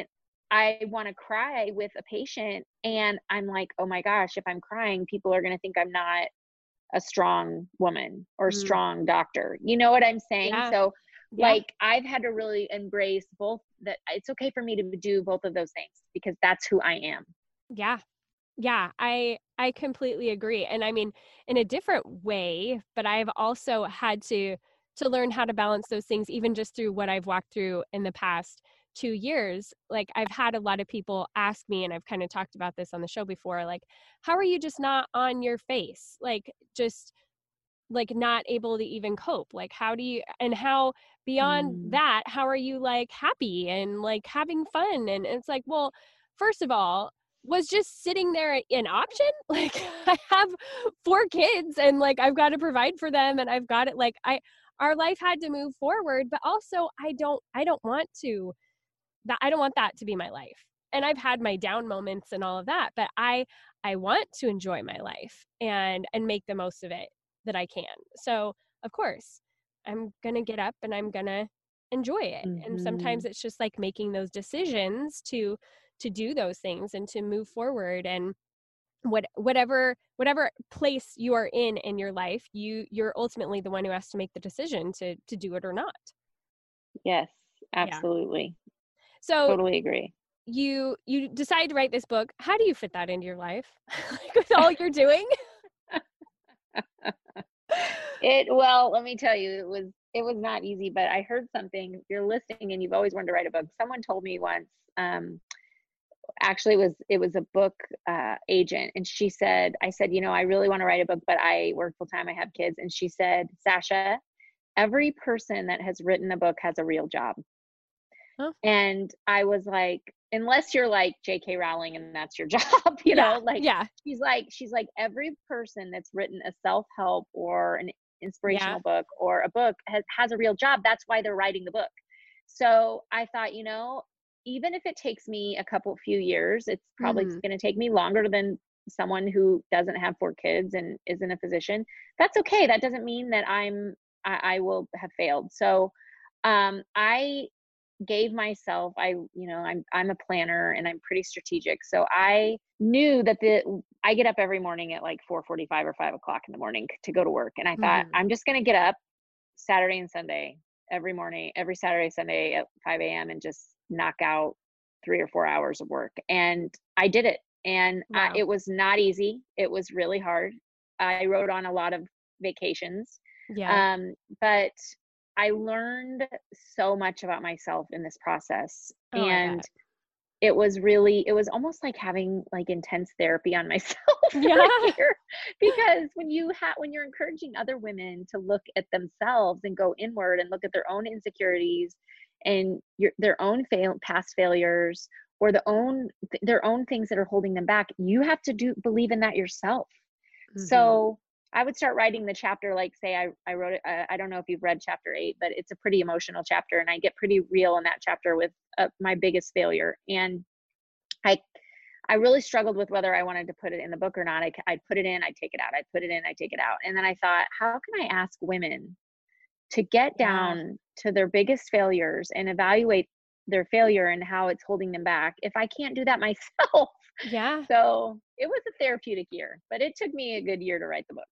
Speaker 4: I want to cry with a patient and I'm like, oh my gosh, if I'm crying, people are going to think I'm not a strong woman or
Speaker 5: Mm.
Speaker 4: strong doctor. You know what I'm saying?
Speaker 5: Yeah.
Speaker 4: So
Speaker 5: Yeah.
Speaker 4: like I've had to really embrace both, that it's okay for me to do both of those things because that's who I am.
Speaker 5: Yeah. Yeah, I I completely agree. And I mean, in a different way, but I've also had to to learn how to balance those things even just through what I've walked through in the past two years. Like I've had a lot of people ask me, and I've kind of talked about this on the show before, like, how are you just not on your face? Like just like not able to even cope. Like how do you, and how beyond
Speaker 4: Mm.
Speaker 5: that, how are you like happy and like having fun? And it's like, well, first of all, was just sitting there an option? Like I have four kids and like I've got to provide for them and I've got it, like I our life had to move forward, but also I don't I don't want to that I don't want that to be my life. And I've had my down moments and all of that, but I I want to enjoy my life and and make the most of it that I can. So, of course, I'm going to get up and I'm going to enjoy it.
Speaker 4: Mm-hmm.
Speaker 5: And sometimes it's just like making those decisions to to do those things and to move forward, and what whatever whatever place you are in in your life, you you're ultimately the one who has to make the decision to to do it or not.
Speaker 4: Yes, absolutely.
Speaker 5: Yeah. So
Speaker 4: totally agree.
Speaker 5: You you decide to write this book. How do you fit that into your life? Like with all you're doing?
Speaker 4: It well, let me tell you, it was it was not easy, but I heard something. If you're listening and you've always wanted to write a book, someone told me once, um, actually it was it was a book uh, agent, and she said, I said, you know, I really want to write a book, but I work full time, I have kids. And she said, Sasha, every person that has written a book has a real job. Huh? And I was like, unless you're like J K Rowling and that's your job, you
Speaker 5: yeah,
Speaker 4: know, like
Speaker 5: yeah.
Speaker 4: she's like, she's like every person that's written a self-help or an inspirational yeah. book or a book has, has a real job. That's why they're writing the book. So I thought, you know, even if it takes me a couple few years, it's probably mm-hmm. going to take me longer than someone who doesn't have four kids and isn't a physician. That's okay. That doesn't mean that I'm, I, I will have failed. So um, I gave myself, I, you know, I'm, I'm a planner and I'm pretty strategic. So I knew that the, I get up every morning at like four forty-five or five o'clock in the morning to go to work. And I thought, mm-hmm. I'm just going to get up Saturday and Sunday, every morning, every Saturday, Sunday at five a.m. and just knock out three or four hours of work. And I did it. And wow. uh, it was not easy. It was really hard. I wrote on a lot of vacations.
Speaker 5: Yeah.
Speaker 4: Um, but I learned so much about myself in this process.
Speaker 5: Oh,
Speaker 4: and it was really, it was almost like having like intense therapy on myself.
Speaker 5: Yeah.
Speaker 4: Here. Because when you have, when you're encouraging other women to look at themselves and go inward and look at their own insecurities and your, their own fail, past failures or the own, their own things that are holding them back, you have to do, believe in that yourself. Mm-hmm. So I would start writing the chapter, like say I, I wrote it, uh, I don't know if you've read chapter eight, but it's a pretty emotional chapter. And I get pretty real in that chapter with uh, my biggest failure. And I, I really struggled with whether I wanted to put it in the book or not. I, I'd put it in, I'd take it out. I'd put it in, I'd take it out. And then I thought, how can I ask women to get down yeah. to their biggest failures and evaluate their failure and how it's holding them back if I can't do that myself?
Speaker 5: Yeah.
Speaker 4: So it was a therapeutic year, but it took me a good year to write the book.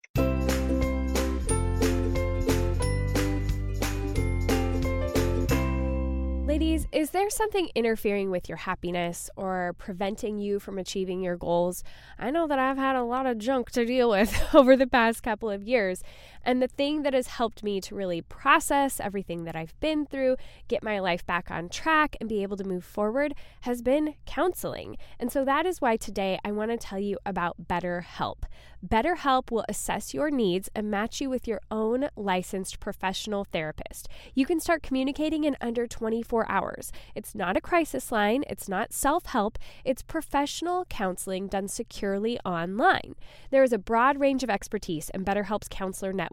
Speaker 5: Ladies, is there something interfering with your happiness or preventing you from achieving your goals? I know that I've had a lot of junk to deal with over the past couple of years. And the thing that has helped me to really process everything that I've been through, get my life back on track, and be able to move forward has been counseling. And so that is why today I want to tell you about BetterHelp. BetterHelp will assess your needs and match you with your own licensed professional therapist. You can start communicating in under twenty-four hours. It's not a crisis line. It's not self-help. It's professional counseling done securely online. There is a broad range of expertise in BetterHelp's counselor network,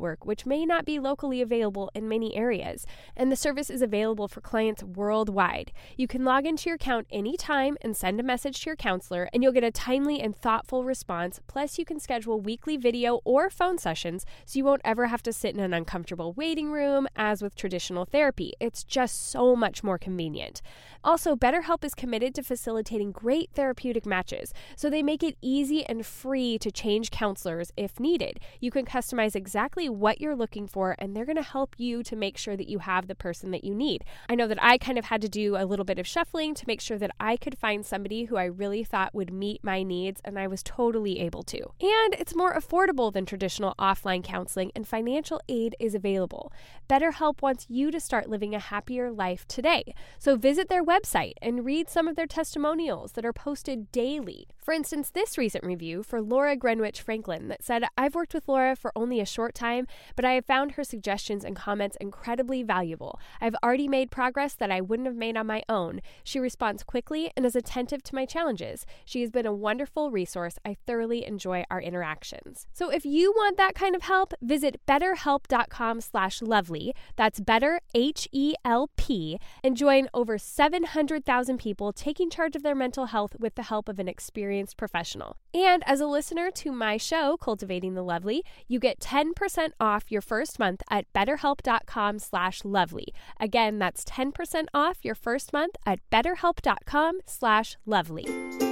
Speaker 5: network, which may not be locally available in many areas. And the service is available for clients worldwide. You can log into your account anytime and send a message to your counselor, and you'll get a timely and thoughtful response. Plus, you can schedule weekly video or phone sessions so you won't ever have to sit in an uncomfortable waiting room as with traditional therapy. It's just so much more convenient. Also, BetterHelp is committed to facilitating great therapeutic matches, so they make it easy and free to change counselors if needed. You can customize exactly what you're looking for, and they're going to help you to make sure that you have the person that you need. I know that I kind of had to do a little bit of shuffling to make sure that I could find somebody who I really thought would meet my needs, and I was totally able to. And it's more affordable than traditional offline counseling, and financial aid is available. BetterHelp wants you to start living a happier life today. So visit their website and read some of their testimonials that are posted daily. For instance, this recent review for Laura Greenwich Franklin that said, "I've worked with Laura for only a short time, but I have found her suggestions and comments incredibly valuable. I've already made progress that I wouldn't have made on my own. She responds quickly and is attentive to my challenges. She has been a wonderful resource. I thoroughly enjoy our interactions." So if you want that kind of help, visit betterhelp.com slash lovely. That's better, H E L P, and join over seven hundred thousand people taking charge of their mental health with the help of an experienced professional. And as a listener to my show, Cultivating the Lovely, you get ten percent off your first month at betterhelp.com slash lovely. Again, that's ten percent off your first month at betterhelp.com slash lovely.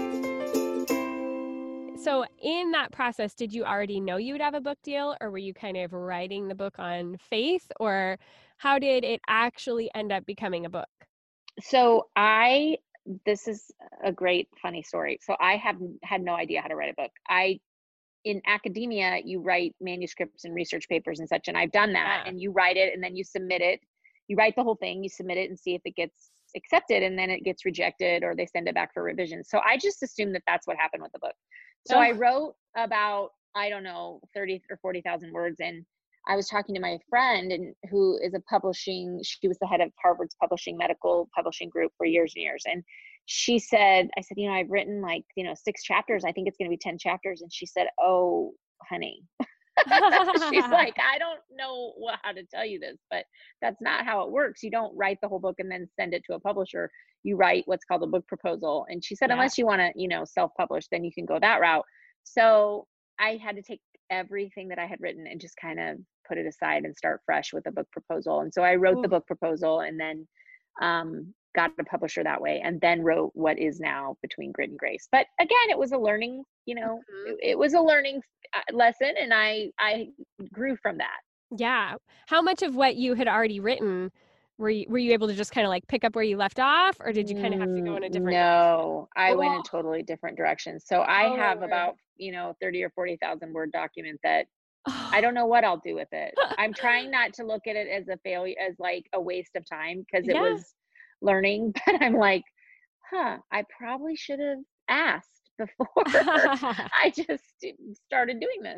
Speaker 5: So in that process, did you already know you would have a book deal, or were you kind of writing the book on faith, or how did it actually end up becoming a book?
Speaker 4: So I, this is a great funny story. So I have had no idea how to write a book. I, in academia, you write manuscripts and research papers and such, and I've done that.
Speaker 5: Yeah.
Speaker 4: And you write it, and then you submit it. You write the whole thing, you submit it, and see if it gets accepted, and then it gets rejected, or they send it back for revision. So I just assumed that that's what happened with the book. So
Speaker 5: Oh.
Speaker 4: I wrote about, I don't know, thirty or forty thousand words, and I was talking to my friend, and who is a publishing, she was the head of Harvard's publishing medical publishing group for years and years. And she said, I said, you know, I've written like, you know, six chapters. I think it's going to be ten chapters. And she said, "Oh, honey." She's like, "I don't know what, how to tell you this, but that's not how it works. You don't write the whole book and then send it to a publisher. You write what's called a book proposal." And she said,
Speaker 5: Yeah.
Speaker 4: unless you want to, you know, self-publish, then you can go that route. So I had to take everything that I had written and just kind of put it aside and start fresh with a book proposal. And so I wrote
Speaker 5: Ooh.
Speaker 4: the book proposal, and then um, got a publisher that way, and then wrote what is now Between Grit and Grace. But again, it was a learning, you know,
Speaker 5: Mhm.
Speaker 4: it, it was a learning uh, lesson, and I, I grew from that.
Speaker 5: Yeah. How much of what you had already written were you, were you able to just kind of like pick up where you left off, or did you kind of have to go in a different
Speaker 4: No, I went in
Speaker 5: Oh.
Speaker 4: totally different directions. So I
Speaker 5: Oh, my
Speaker 4: have
Speaker 5: word.
Speaker 4: about, you know, thirty or forty thousand word document that
Speaker 5: direction?
Speaker 4: I don't know what I'll do with it. I'm trying not to look at it as a failure, as like a waste of time, because it
Speaker 5: Yeah.
Speaker 4: was learning, but I'm like, huh, I probably should have asked before I just started doing this.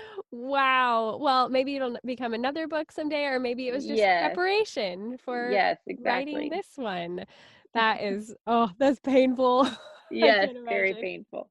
Speaker 5: Wow. Well, maybe it'll become another book someday, or maybe it was just
Speaker 4: Yes.
Speaker 5: preparation for
Speaker 4: Yes,
Speaker 5: writing
Speaker 4: exactly.
Speaker 5: this one. That is, oh, that's painful. I
Speaker 4: Yes,
Speaker 5: can
Speaker 4: very
Speaker 5: imagine.
Speaker 4: painful.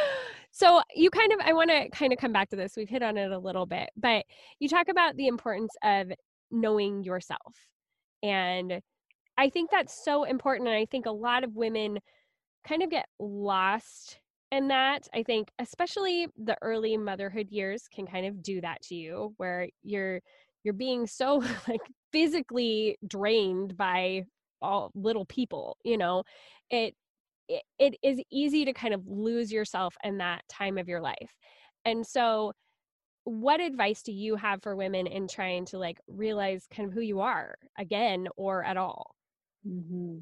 Speaker 5: So you kind of, I want to kind of come back to this. We've hit on it a little bit, but you talk about the importance of knowing yourself. And I think that's so important. And I think a lot of women kind of get lost in that. I think especially the early motherhood years can kind of do that to you, where you're you're being so like physically drained by all little people, you know. It it, it is easy to kind of lose yourself in that time of your life. And so what advice do you have for women in trying to like realize kind of who you are again or at all?
Speaker 4: hmm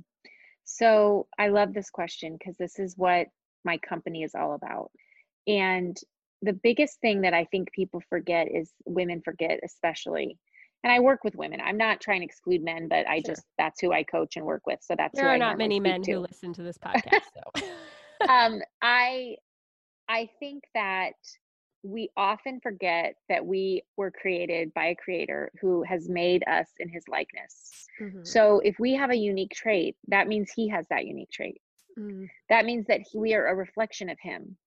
Speaker 4: So I love this question, because this is what my company is all about. And the biggest thing that I think people forget is, women forget especially, and I work with women. I'm not trying to exclude men, but I
Speaker 5: Sure.
Speaker 4: just, that's who I coach and work with. So that's
Speaker 5: There
Speaker 4: who
Speaker 5: are
Speaker 4: I
Speaker 5: not
Speaker 4: normally
Speaker 5: many
Speaker 4: speak
Speaker 5: men
Speaker 4: to.
Speaker 5: who listen to this podcast, so.
Speaker 4: um, I I think that we often forget that we were created by a creator who has made us in his likeness.
Speaker 5: Mhm.
Speaker 4: So if we have a unique trait, that means he has that unique trait.
Speaker 5: Mm.
Speaker 4: That means that he, we are a reflection of him.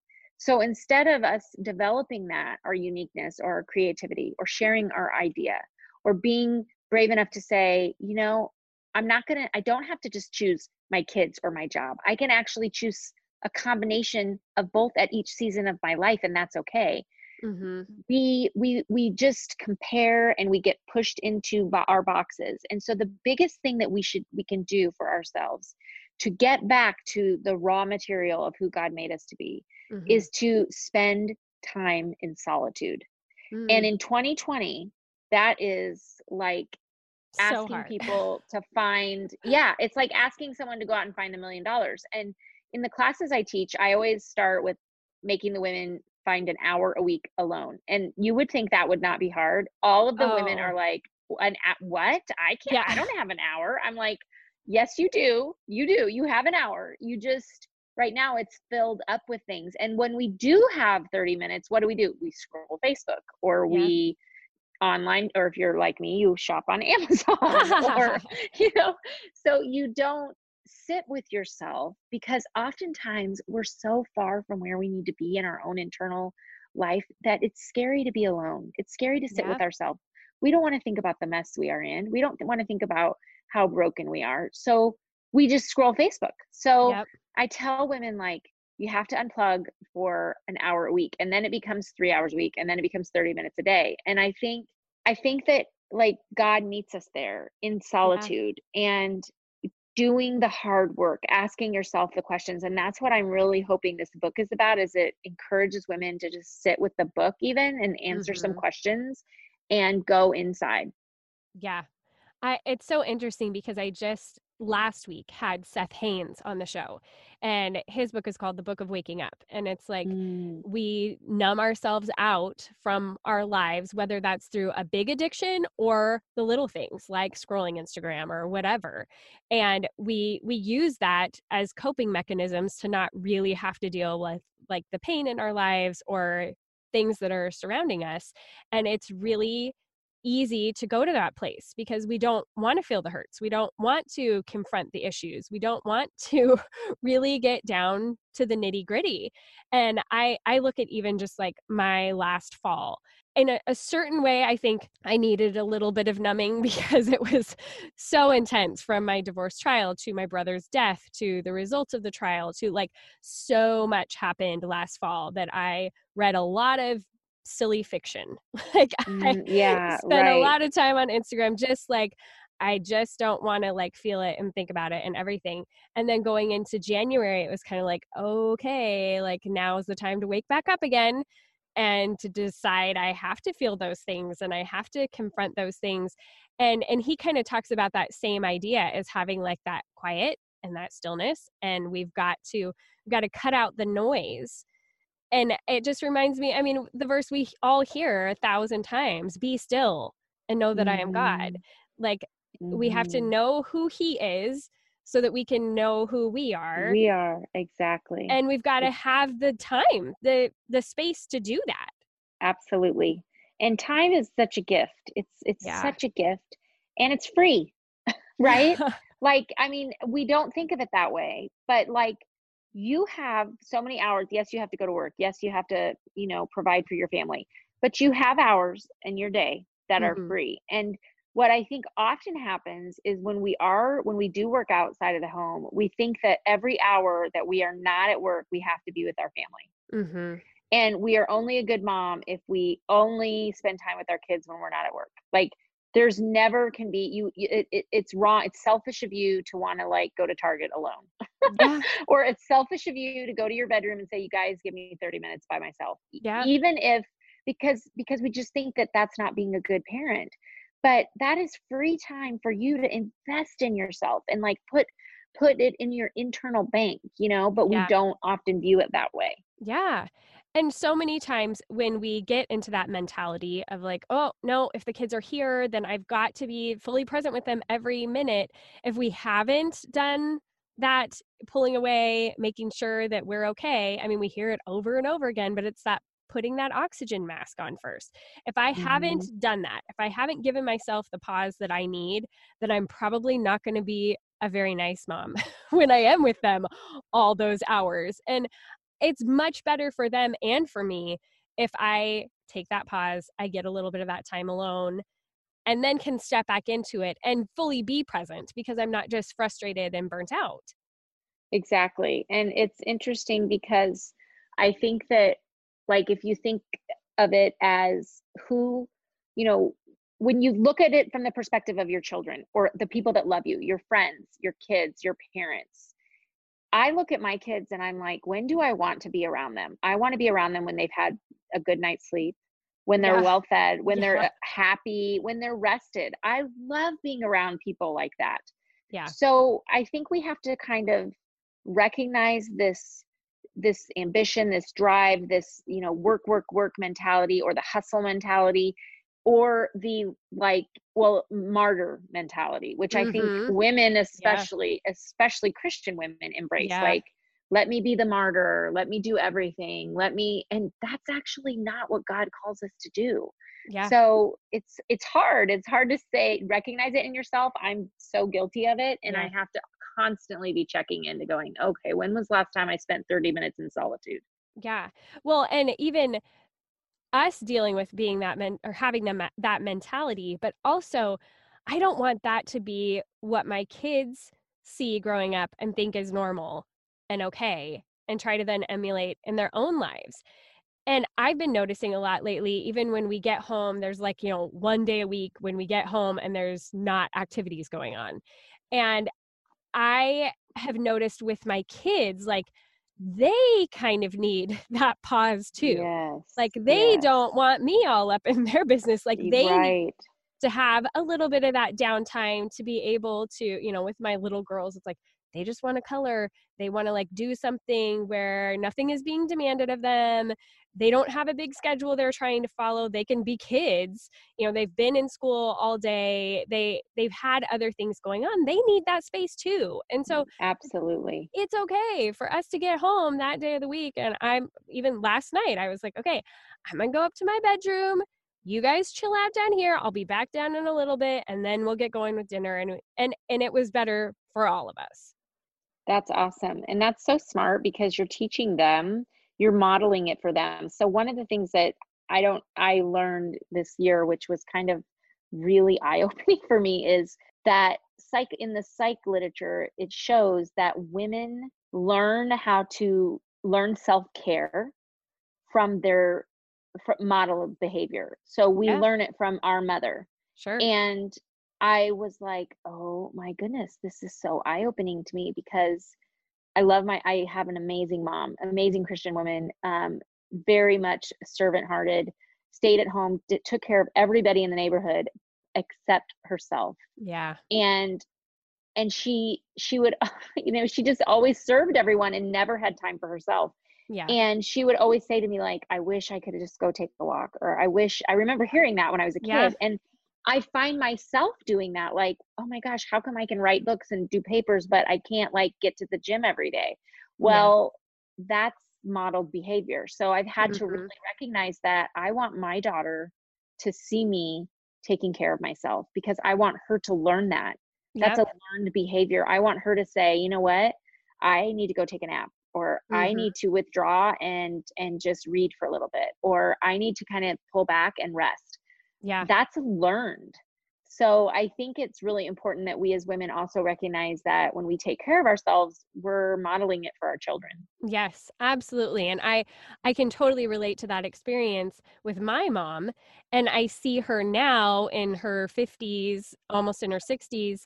Speaker 4: So instead of us developing that, our uniqueness or our creativity or sharing our idea or being brave enough to say, you know, I'm not going to, I don't have to just choose my kids or my job. I can actually choose a combination of both at each season of my life, and that's okay.
Speaker 5: Mm-hmm.
Speaker 4: We, we, we just compare and we get pushed into bo- our boxes. And so the biggest thing that we should, we can do for ourselves to get back to the raw material of who God made us to be
Speaker 5: Mm-hmm.
Speaker 4: is to spend time in solitude.
Speaker 5: Mm.
Speaker 4: And in twenty twenty, that is like
Speaker 5: So
Speaker 4: asking
Speaker 5: hard.
Speaker 4: people to find, yeah, it's like asking someone to go out and find a million dollars. And in the classes I teach, I always start with making the women find an hour a week alone. And you would think that would not be hard. All of the
Speaker 5: Oh.
Speaker 4: women are like, an a- what? I can't,
Speaker 5: Yeah.
Speaker 4: I don't have an hour. I'm like, yes, you do. You do. You have an hour. You just, right now it's filled up with things. And when we do have thirty minutes, what do we do? We scroll Facebook, or
Speaker 5: Yeah.
Speaker 4: we online, or if you're like me, you shop on Amazon, or, you know, so you don't sit with yourself, because oftentimes we're so far from where we need to be in our own internal life that it's scary to be alone. It's scary to sit
Speaker 5: Yeah.
Speaker 4: with ourselves. We don't want to think about the mess we are in. We don't want to think about how broken we are. So we just scroll Facebook. So
Speaker 5: Yep.
Speaker 4: I tell women, like, you have to unplug for an hour a week, and then it becomes three hours a week, and then it becomes thirty minutes a day. And I think, I think that like God meets us there in solitude and doing the hard work, asking yourself the questions. And that's what I'm really hoping this book is about, is it encourages women to just sit with the book even and answer some
Speaker 5: Mm-hmm.
Speaker 4: questions and go inside.
Speaker 5: Yeah. I, it's so interesting because I just last week had Seth Haynes on the show, and his book is called The Book of Waking Up. And it's like,
Speaker 4: Mm.
Speaker 5: we numb ourselves out from our lives, whether that's through a big addiction or the little things like scrolling Instagram or whatever. And we, we use that as coping mechanisms to not really have to deal with like the pain in our lives or things that are surrounding us. And it's really easy to go to that place because we don't want to feel the hurts. We don't want to confront the issues. We don't want to really get down to the nitty gritty. And I, I look at even just like my last fall. In a, a certain way, I think I needed a little bit of numbing because it was so intense, from my divorce trial to my brother's death to the results of the trial to like so much happened last fall that I read a lot of silly fiction. Like I
Speaker 4: Mm, yeah,
Speaker 5: spent a
Speaker 4: right.
Speaker 5: lot of time on Instagram, just like, I just don't want to like feel it and think about it and everything. And then going into January, it was kind of like, okay, like now is the time to wake back up again and to decide I have to feel those things and I have to confront those things. And, and he kind of talks about that same idea as having like that quiet and that stillness. And we've got to, we've got to cut out the noise. And it just reminds me, I mean, the verse we all hear a thousand times, be still and know that I am God. Like
Speaker 4: Mm-hmm.
Speaker 5: we have to know who he is so that we can know who we are.
Speaker 4: We are, exactly.
Speaker 5: And we've got to have the time, the the space to do that.
Speaker 4: Absolutely. And time is such a gift. It's it's
Speaker 5: Yeah.
Speaker 4: such a gift, and it's free, right? Like, I mean, we don't think of it that way, but like, you have so many hours. Yes, you have to go to work. Yes, you have to, you know, provide for your family, but you have hours in your day that are
Speaker 5: Mhm.
Speaker 4: free. And what I think often happens is when we are, when we do work outside of the home, we think that every hour that we are not at work, we have to be with our family.
Speaker 5: Mhm.
Speaker 4: And we are only a good mom if we only spend time with our kids when we're not at work. Like, there's never can be you, you it, it, it's wrong. It's selfish of you to want to like go to Target alone.
Speaker 5: Yeah.
Speaker 4: Or it's selfish of you to go to your bedroom and say, you guys give me thirty minutes by myself. E-
Speaker 5: Yeah.
Speaker 4: Even if, because, because we just think that that's not being a good parent, but that is free time for you to invest in yourself and like put, put it in your internal bank, you know, but we
Speaker 5: Yeah.
Speaker 4: don't often view it that way.
Speaker 5: Yeah. And so many times when we get into that mentality of like, oh, no, if the kids are here, then I've got to be fully present with them every minute. If we haven't done that, pulling away, making sure that we're okay. I mean, we hear it over and over again, but it's that putting that oxygen mask on first. If I haven't done that, if I haven't given myself the pause that I need, then I'm probably not going to be a very nice mom when I am with them all those hours. And it's much better for them and for me if I take that pause, I get a little bit of that time alone, and then can step back into it and fully be present because I'm not just frustrated and burnt out.
Speaker 4: Exactly. And it's interesting because I think that, like, if you think of it as who, you know, when you look at it from the perspective of your children or the people that love you, your friends, your kids, your parents, I look at my kids and I'm like, when do I want to be around them? I want to be around them when they've had a good night's sleep, when they're
Speaker 5: Yeah.
Speaker 4: well fed, when
Speaker 5: Yeah.
Speaker 4: they're happy, when they're rested. I love being around people like that.
Speaker 5: Yeah.
Speaker 4: So I think we have to kind of recognize this this ambition, this drive, this, you know, work, work, work mentality, or the hustle mentality, or the, like, well, martyr mentality, which I think
Speaker 5: Mhm.
Speaker 4: women, especially, especially Christian women, embrace.
Speaker 5: Yeah.
Speaker 4: Like, let me be the martyr, let me do everything, let me, and that's actually not what God calls us to do.
Speaker 5: Yeah.
Speaker 4: So it's it's hard. It's hard to say, recognize it in yourself. I'm so guilty of it. And
Speaker 5: Yeah.
Speaker 4: I have to constantly be checking into going, okay, when was the last time I spent thirty minutes in solitude?
Speaker 5: Yeah. Well, and even us dealing with being that men or having them that mentality, but also I don't want that to be what my kids see growing up and think is normal and okay and try to then emulate in their own lives. And I've been noticing a lot lately, even when we get home, there's like, you know, one day a week when we get home and there's not activities going on. And I have noticed with my kids, like, they kind of need that pause too.
Speaker 4: Yes.
Speaker 5: Like, they
Speaker 4: yes.
Speaker 5: don't want me all up in their business. Like, they need
Speaker 4: Right.
Speaker 5: to have a little bit of that downtime to be able to, you know, with my little girls, it's like, they just want to color. They want to, like, do something where nothing is being demanded of them. They don't have a big schedule they're trying to follow. They can be kids. You know, they've been in school all day. They, they've had other things going on. They need that space too. And so
Speaker 4: Absolutely.
Speaker 5: it's okay for us to get home that day of the week. And I'm even last night, I was like, okay, I'm going to go up to my bedroom. You guys chill out down here. I'll be back down in a little bit and then we'll get going with dinner. And, and, and it was better for all of us.
Speaker 4: That's awesome. And that's so smart because you're teaching them, you're modeling it for them. So one of the things that I don't, I learned this year, which was kind of really eye-opening for me, is that psych in the psych literature, it shows that women learn how to learn self-care from their from model of behavior. So we
Speaker 5: Yeah.
Speaker 4: learn it from our mother.
Speaker 5: Sure.
Speaker 4: And I was like, oh my goodness, this is so eye-opening to me because I love my, I have an amazing mom, amazing Christian woman, um, very much servant-hearted, stayed at home, did, took care of everybody in the neighborhood except herself.
Speaker 5: Yeah.
Speaker 4: And, and she, she would, you know, she just always served everyone and never had time for herself.
Speaker 5: Yeah.
Speaker 4: And she would always say to me, like, I wish I could just go take a walk, or I wish, I remember hearing that when I was a kid.
Speaker 5: Yeah.
Speaker 4: And I find myself doing that, like, oh my gosh, how come I can write books and do papers, but I can't, like, get to the gym every day? Well, yeah. That's modeled behavior. So I've had
Speaker 5: Mhm.
Speaker 4: to really recognize that I want my daughter to see me taking care of myself because I want her to learn that. That's
Speaker 5: Yep.
Speaker 4: a learned behavior. I want her to say, you know what, I need to go take a nap, or I
Speaker 5: Mhm.
Speaker 4: need to withdraw and and just read for a little bit, or I need to kind of pull back and rest.
Speaker 5: Yeah.
Speaker 4: That's learned. So I think it's really important that we as women also recognize that when we take care of ourselves, we're modeling it for our children.
Speaker 5: Yes, absolutely. And I I can totally relate to that experience with my mom. And I see her now in her fifties, almost in her sixties,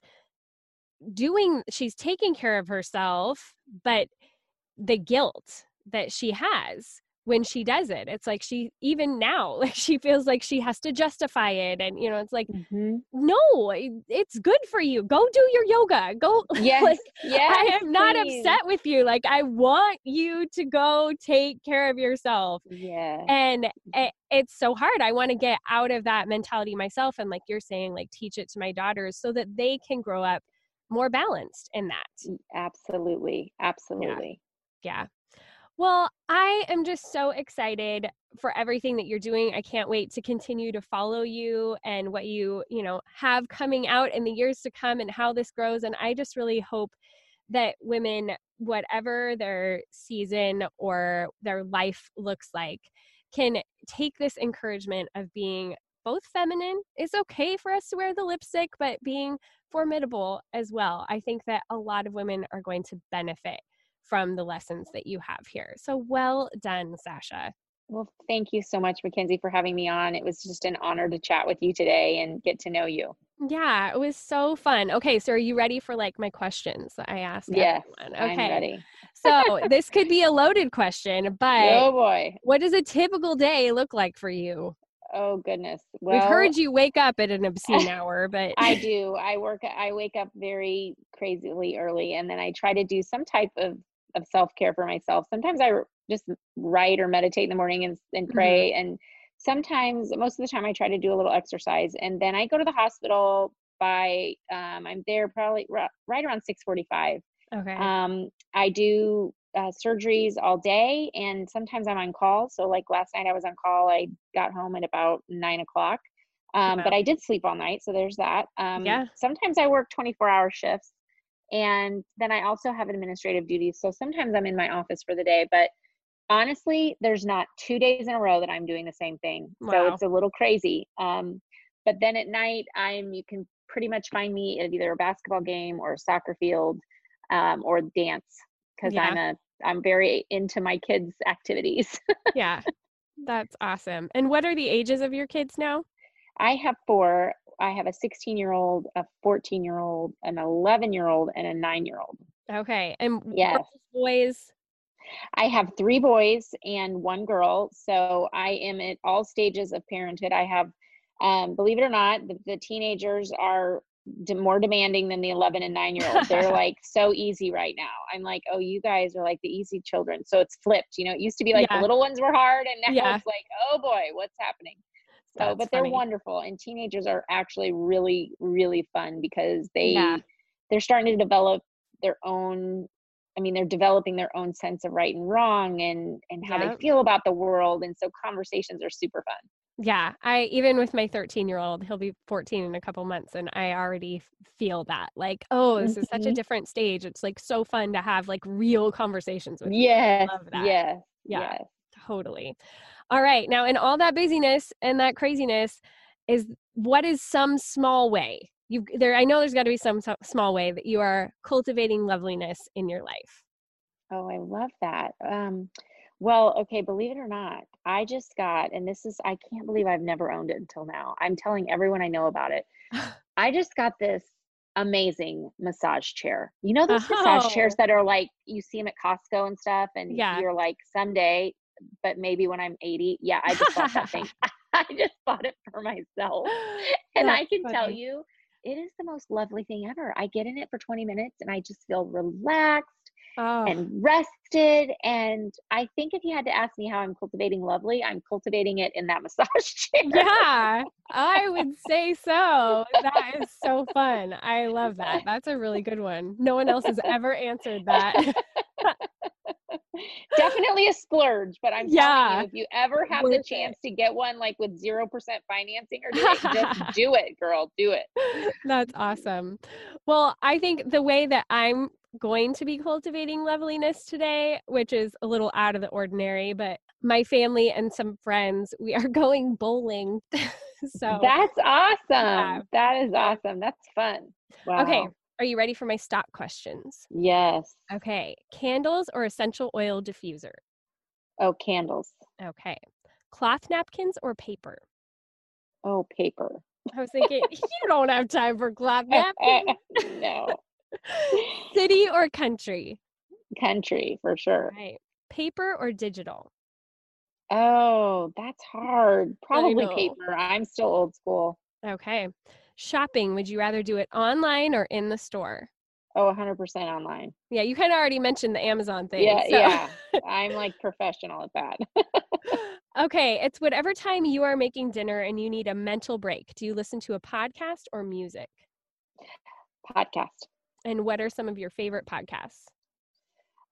Speaker 5: doing, she's taking care of herself, but the guilt that she has when she does it, it's like she, even now, like she feels like she has to justify it. And, you know, it's like,
Speaker 4: Mm-hmm.
Speaker 5: no, it- it's good for you. Go do your yoga. Go.
Speaker 4: Yes.
Speaker 5: Like,
Speaker 4: yes.
Speaker 5: I am not
Speaker 4: please.
Speaker 5: upset with you. Like, I want you to go take care of yourself.
Speaker 4: Yeah.
Speaker 5: And it, it's so hard. I want to get out of that mentality myself. And like you're saying, like, teach it to my daughters so that they can grow up more balanced in that.
Speaker 4: Absolutely. Absolutely.
Speaker 5: Yeah. Well, I am just so excited for everything that you're doing. I can't wait to continue to follow you and what you, you know, have coming out in the years to come and how this grows. And I just really hope that women whatever their season or their life looks like, can take this encouragement of being both feminine. It's okay for us to wear the lipstick, but being formidable as well. I think that a lot of women are going to benefit from the lessons that you have here. So well done, Sasha.
Speaker 4: Well, thank you so much, Mackenzie, for having me on. It was just an honor to chat with you today and get to know you.
Speaker 5: Yeah, it was so fun. Okay, so are you ready for like my questions that I asked
Speaker 4: Yes,
Speaker 5: everyone? Okay.
Speaker 4: I'm ready.
Speaker 5: So this could be a loaded question, but
Speaker 4: oh boy,
Speaker 5: what does a typical day look like for you?
Speaker 4: Oh goodness. Well,
Speaker 5: we've heard you wake up at an obscene hour, but
Speaker 4: I do. I work. I wake up very crazily early, and then I try to do some type of of self care for myself. Sometimes I just write or meditate in the morning and and pray, mm-hmm. and sometimes, most of the time, I try to do a little exercise, and then I go to the hospital by. Um, I'm there probably r- right around six forty-five.
Speaker 5: Okay.
Speaker 4: Um, I do. Uh, surgeries all day, and sometimes I'm on call. So like last night I was on call. I got home at about nine o'clock, um, wow. but I did sleep all night. So there's that. Um,
Speaker 5: yeah.
Speaker 4: Sometimes I work twenty-four hour shifts, and then I also have administrative duties. So sometimes I'm in my office for the day, but honestly, there's not two days in a row that I'm doing the same thing.
Speaker 5: Wow.
Speaker 4: So it's a little crazy. Um, but then at night, I'm, you can pretty much find me at either a basketball game or a soccer field, um, or dance. Cause yeah. I'm a, I'm very into my kids' activities.
Speaker 5: Yeah, that's awesome. And what are the ages of your kids now?
Speaker 4: I have four. I have a sixteen year old, a fourteen year old, an eleven year old, and a nine year old.
Speaker 5: Okay. And
Speaker 4: yes.
Speaker 5: boys?
Speaker 4: I have three boys and one girl. So I am at all stages of parenthood. I have, um, believe it or not, the, the teenagers are de- more demanding than the eleven and nine year old. They're like so easy right now. I'm like, oh, you guys are like the easy children. So it's flipped. You know, it used to be like
Speaker 5: yeah.
Speaker 4: the little ones were hard, and now
Speaker 5: yeah.
Speaker 4: it's like, oh boy, what's happening? So,
Speaker 5: That's
Speaker 4: but they're
Speaker 5: funny.
Speaker 4: wonderful, and teenagers are actually really, really fun because they
Speaker 5: yeah.
Speaker 4: they're starting to develop their own. I mean, they're developing their own sense of right and wrong, and and how
Speaker 5: yep.
Speaker 4: they feel about the world, and so conversations are super fun.
Speaker 5: Yeah, I even with my thirteen year old, he'll be fourteen in a couple months, and I already feel that like, oh, this mm-hmm. is such a different stage. It's like so fun to have like real conversations with
Speaker 4: yes,
Speaker 5: you. I love that.
Speaker 4: Yes,
Speaker 5: yeah,
Speaker 4: yes.
Speaker 5: Totally. All right, now in all that busyness and that craziness, is what is some small way you there? I know there's got to be some, some small way that you are cultivating loveliness in your life.
Speaker 4: Oh, I love that. Um, well, okay, believe it or not, I just got, and this is, I can't believe I've never owned it until now. I'm telling everyone I know about it. I just got this amazing massage chair. You know, those oh. massage chairs that are like, you see them at Costco and stuff, and
Speaker 5: yeah.
Speaker 4: you're like, someday, but maybe when I'm eighty. Yeah, I just bought that thing. I just bought it for myself. And
Speaker 5: That's
Speaker 4: I can
Speaker 5: funny.
Speaker 4: tell you, it is the most lovely thing ever. I get in it for twenty minutes and I just feel relaxed.
Speaker 5: Oh.
Speaker 4: And rested. And I think if you had to ask me how I'm cultivating lovely, I'm cultivating it in that massage chair.
Speaker 5: Yeah, I would say so. That is so fun. I love that. That's a really good one. No one else has ever answered that.
Speaker 4: Definitely a splurge, but I'm
Speaker 5: yeah.
Speaker 4: telling you, if you ever have
Speaker 5: Worth
Speaker 4: the chance
Speaker 5: it.
Speaker 4: to get one like with zero percent financing or do it, just do it, girl. Do it.
Speaker 5: That's awesome. Well, I think the way that I'm going to be cultivating loveliness today, which is a little out of the ordinary, but my family and some friends, we are going bowling. So
Speaker 4: that's awesome.
Speaker 5: Yeah.
Speaker 4: That is awesome. That's fun. Wow.
Speaker 5: Okay. Are you ready for my stock questions?
Speaker 4: Yes.
Speaker 5: Okay. Candles or essential oil diffuser?
Speaker 4: Oh, candles.
Speaker 5: Okay. Cloth napkins or paper?
Speaker 4: Oh, paper.
Speaker 5: I was thinking, you don't have time for cloth napkins.
Speaker 4: No.
Speaker 5: City or country?
Speaker 4: Country, for sure.
Speaker 5: Right. Paper or digital?
Speaker 4: Oh, that's hard. Probably paper. I'm still old school.
Speaker 5: Okay. Shopping, would you rather do it online or in the store?
Speaker 4: Oh, one hundred percent online.
Speaker 5: Yeah, you kind of already mentioned the Amazon thing.
Speaker 4: Yeah,
Speaker 5: so.
Speaker 4: yeah. I'm like professional at that.
Speaker 5: Okay, it's whatever time you are making dinner and you need a mental break. Do you listen to a podcast or music?
Speaker 4: Podcast.
Speaker 5: And what are some of your favorite podcasts?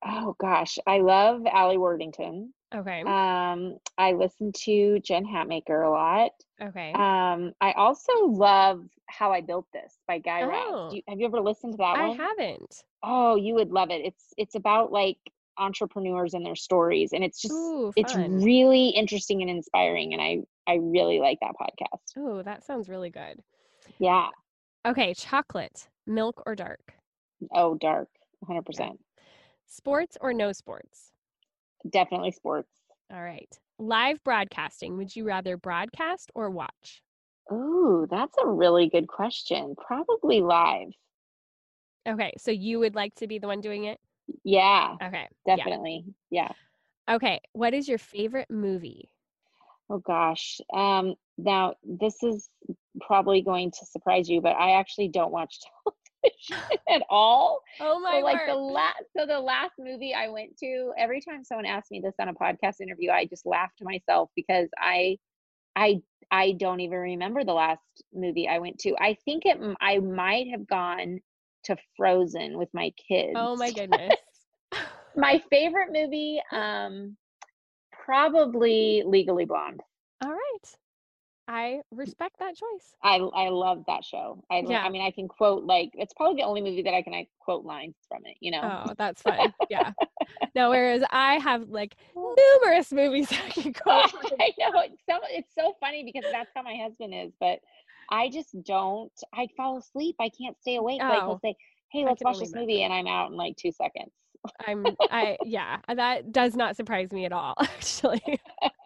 Speaker 4: Oh gosh, I love Ally Worthington.
Speaker 5: Okay.
Speaker 4: Um, I listen to Jen Hatmaker a lot.
Speaker 5: Okay.
Speaker 4: Um, I also love How I Built This by Guy Raz.
Speaker 5: Oh.
Speaker 4: Do you, have you ever listened to that
Speaker 5: I
Speaker 4: one?
Speaker 5: haven't.
Speaker 4: Oh, you would love it. It's it's about like entrepreneurs and their stories, and it's just
Speaker 5: Ooh,
Speaker 4: it's
Speaker 5: fun.
Speaker 4: really interesting and inspiring, and I I really like that podcast.
Speaker 5: Oh, that sounds really good.
Speaker 4: Yeah.
Speaker 5: Okay, chocolate, milk or dark?
Speaker 4: Oh, dark, one hundred percent.
Speaker 5: Sports or no sports?
Speaker 4: Definitely sports.
Speaker 5: All right. Live broadcasting, would you rather broadcast or watch?
Speaker 4: Ooh, that's a really good question. Probably live.
Speaker 5: Okay, so you would like to be the one doing it?
Speaker 4: Yeah,
Speaker 5: Okay.
Speaker 4: definitely. Yeah.
Speaker 5: Yeah. Okay, what is your favorite movie?
Speaker 4: Oh gosh. Um, now this is probably going to surprise you, but I actually don't watch television at all.
Speaker 5: Oh my
Speaker 4: So like
Speaker 5: word.
Speaker 4: the last, so the last movie I went to, every time someone asked me this on a podcast interview, I just laughed to myself because I, I, I don't even remember the last movie I went to. I think it, I might have gone to Frozen with my kids.
Speaker 5: Oh my goodness.
Speaker 4: My favorite movie, um, probably Legally Blonde.
Speaker 5: All right. I respect that choice.
Speaker 4: I I love that show. I
Speaker 5: Yeah.
Speaker 4: I mean, I can quote like it's probably the only movie that I can I quote lines from it. You know.
Speaker 5: Oh, that's fun. Yeah. No, whereas I have like numerous movies I can quote.
Speaker 4: I know it's so it's so funny because that's how my husband is, but I just don't. I fall asleep. I can't stay awake. Like
Speaker 5: Oh,
Speaker 4: he'll say, "Hey,
Speaker 5: I
Speaker 4: let's
Speaker 5: can
Speaker 4: watch
Speaker 5: only
Speaker 4: this movie,"
Speaker 5: imagine.
Speaker 4: and I'm out in like two seconds.
Speaker 5: I'm I yeah, that does not surprise me at all, actually.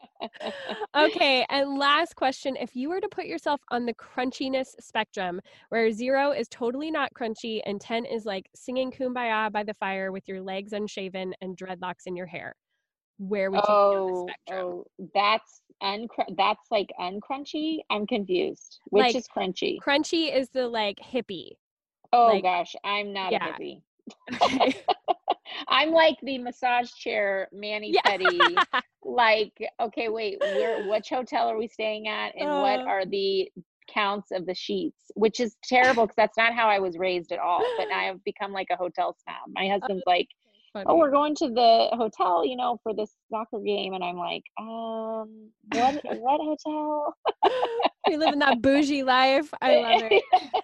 Speaker 5: Okay, and last question. If you were to put yourself on the crunchiness spectrum, where zero is totally not crunchy and ten is like singing Kumbaya by the fire with your legs unshaven and dreadlocks in your hair, where would you be on the
Speaker 4: Oh,
Speaker 5: spectrum?
Speaker 4: oh, that's uncr- that's like uncrunchy. I'm confused. Which
Speaker 5: Like
Speaker 4: is crunchy?
Speaker 5: crunchy is the like hippie.
Speaker 4: Oh
Speaker 5: Like,
Speaker 4: gosh, I'm not
Speaker 5: yeah.
Speaker 4: a hippie.
Speaker 5: Okay.
Speaker 4: I'm like the massage chair mani
Speaker 5: Yeah.
Speaker 4: pedi. Like, okay, wait, where which hotel are we staying at, and what
Speaker 5: Uh.
Speaker 4: are the counts of the sheets? Which is terrible because that's not how I was raised at all. But I have become like a hotel snob. My husband's like,
Speaker 5: Funny.
Speaker 4: "Oh, we're going to the hotel, you know, for this soccer game," and I'm like, um, what what hotel?
Speaker 5: You live in that bougie life. I love it.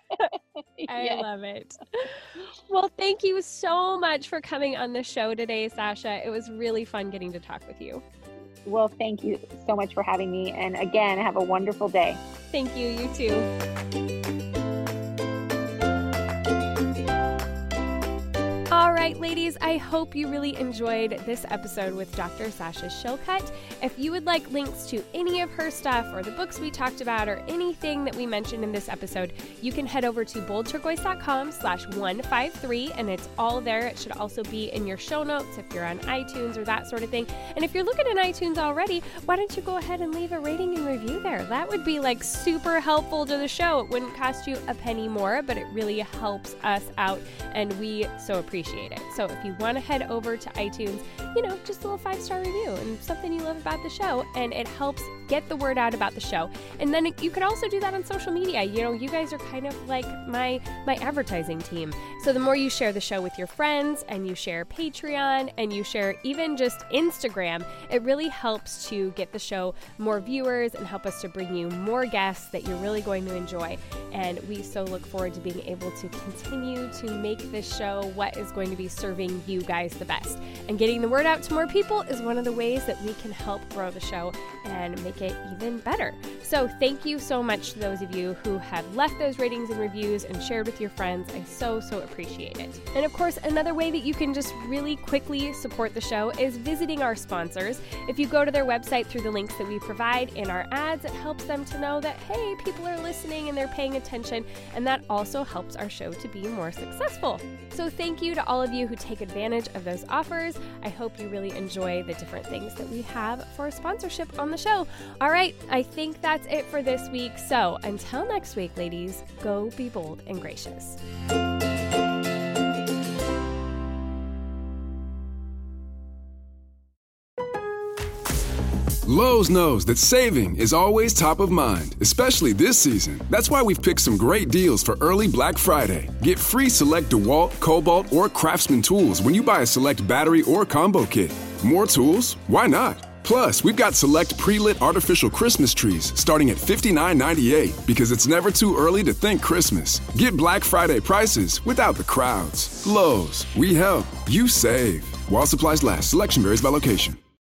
Speaker 5: I
Speaker 4: Yes.
Speaker 5: love it. Well, thank you so much for coming on the show today, Sasha. It was really fun getting to talk with you.
Speaker 4: Well, thank you so much for having me. And again, have a wonderful day.
Speaker 5: Thank you. You too. All right, ladies, I hope you really enjoyed this episode with Doctor Sasha Shillcutt. If you would like links to any of her stuff or the books we talked about or anything that we mentioned in this episode, you can head over to boldturquoise.com slash 153 and it's all there. It should also be in your show notes if you're on iTunes or that sort of thing. And if you're looking at iTunes already, why don't you go ahead and leave a rating and review there? That would be like super helpful to the show. It wouldn't cost you a penny more, but it really helps us out and we so appreciate it. So if you want to head over to iTunes, you know, just a little five-star review and something you love about the show, and it helps get the word out about the show. And then you could also do that on social media. You know, you guys are kind of like my my advertising team. So the more you share the show with your friends and you share Patreon and you share even just Instagram, it really helps to get the show more viewers and help us to bring you more guests that you're really going to enjoy. And we so look forward to being able to continue to make this show what is going to be serving you guys the best. And getting the word out to more people is one of the ways that we can help grow the show and make it even better. So thank you so much to those of you who have left those ratings and reviews and shared with your friends. I so, so appreciate it. And of course, another way that you can just really quickly support the show is visiting our sponsors. If you go to their website through the links that we provide in our ads, it helps them to know that, hey, people are listening and they're paying attention, and that also helps our show to be more successful. So thank you to all of you who take advantage of those offers. I hope you really enjoy the different things that we have for sponsorship on the show. All right, I think that's it for this week. So until next week, ladies, go be bold and gracious.
Speaker 6: Lowe's knows that saving is always top of mind, especially this season. That's why we've picked some great deals for early Black Friday. Get free select DeWalt, Cobalt, or Craftsman tools when you buy a select battery or combo kit. More tools? Why not? Plus, we've got select pre-lit artificial Christmas trees starting at fifty-nine ninety-eight because it's never too early to think Christmas. Get Black Friday prices without the crowds. Lowe's, we help, you save. While supplies last, selection varies by location.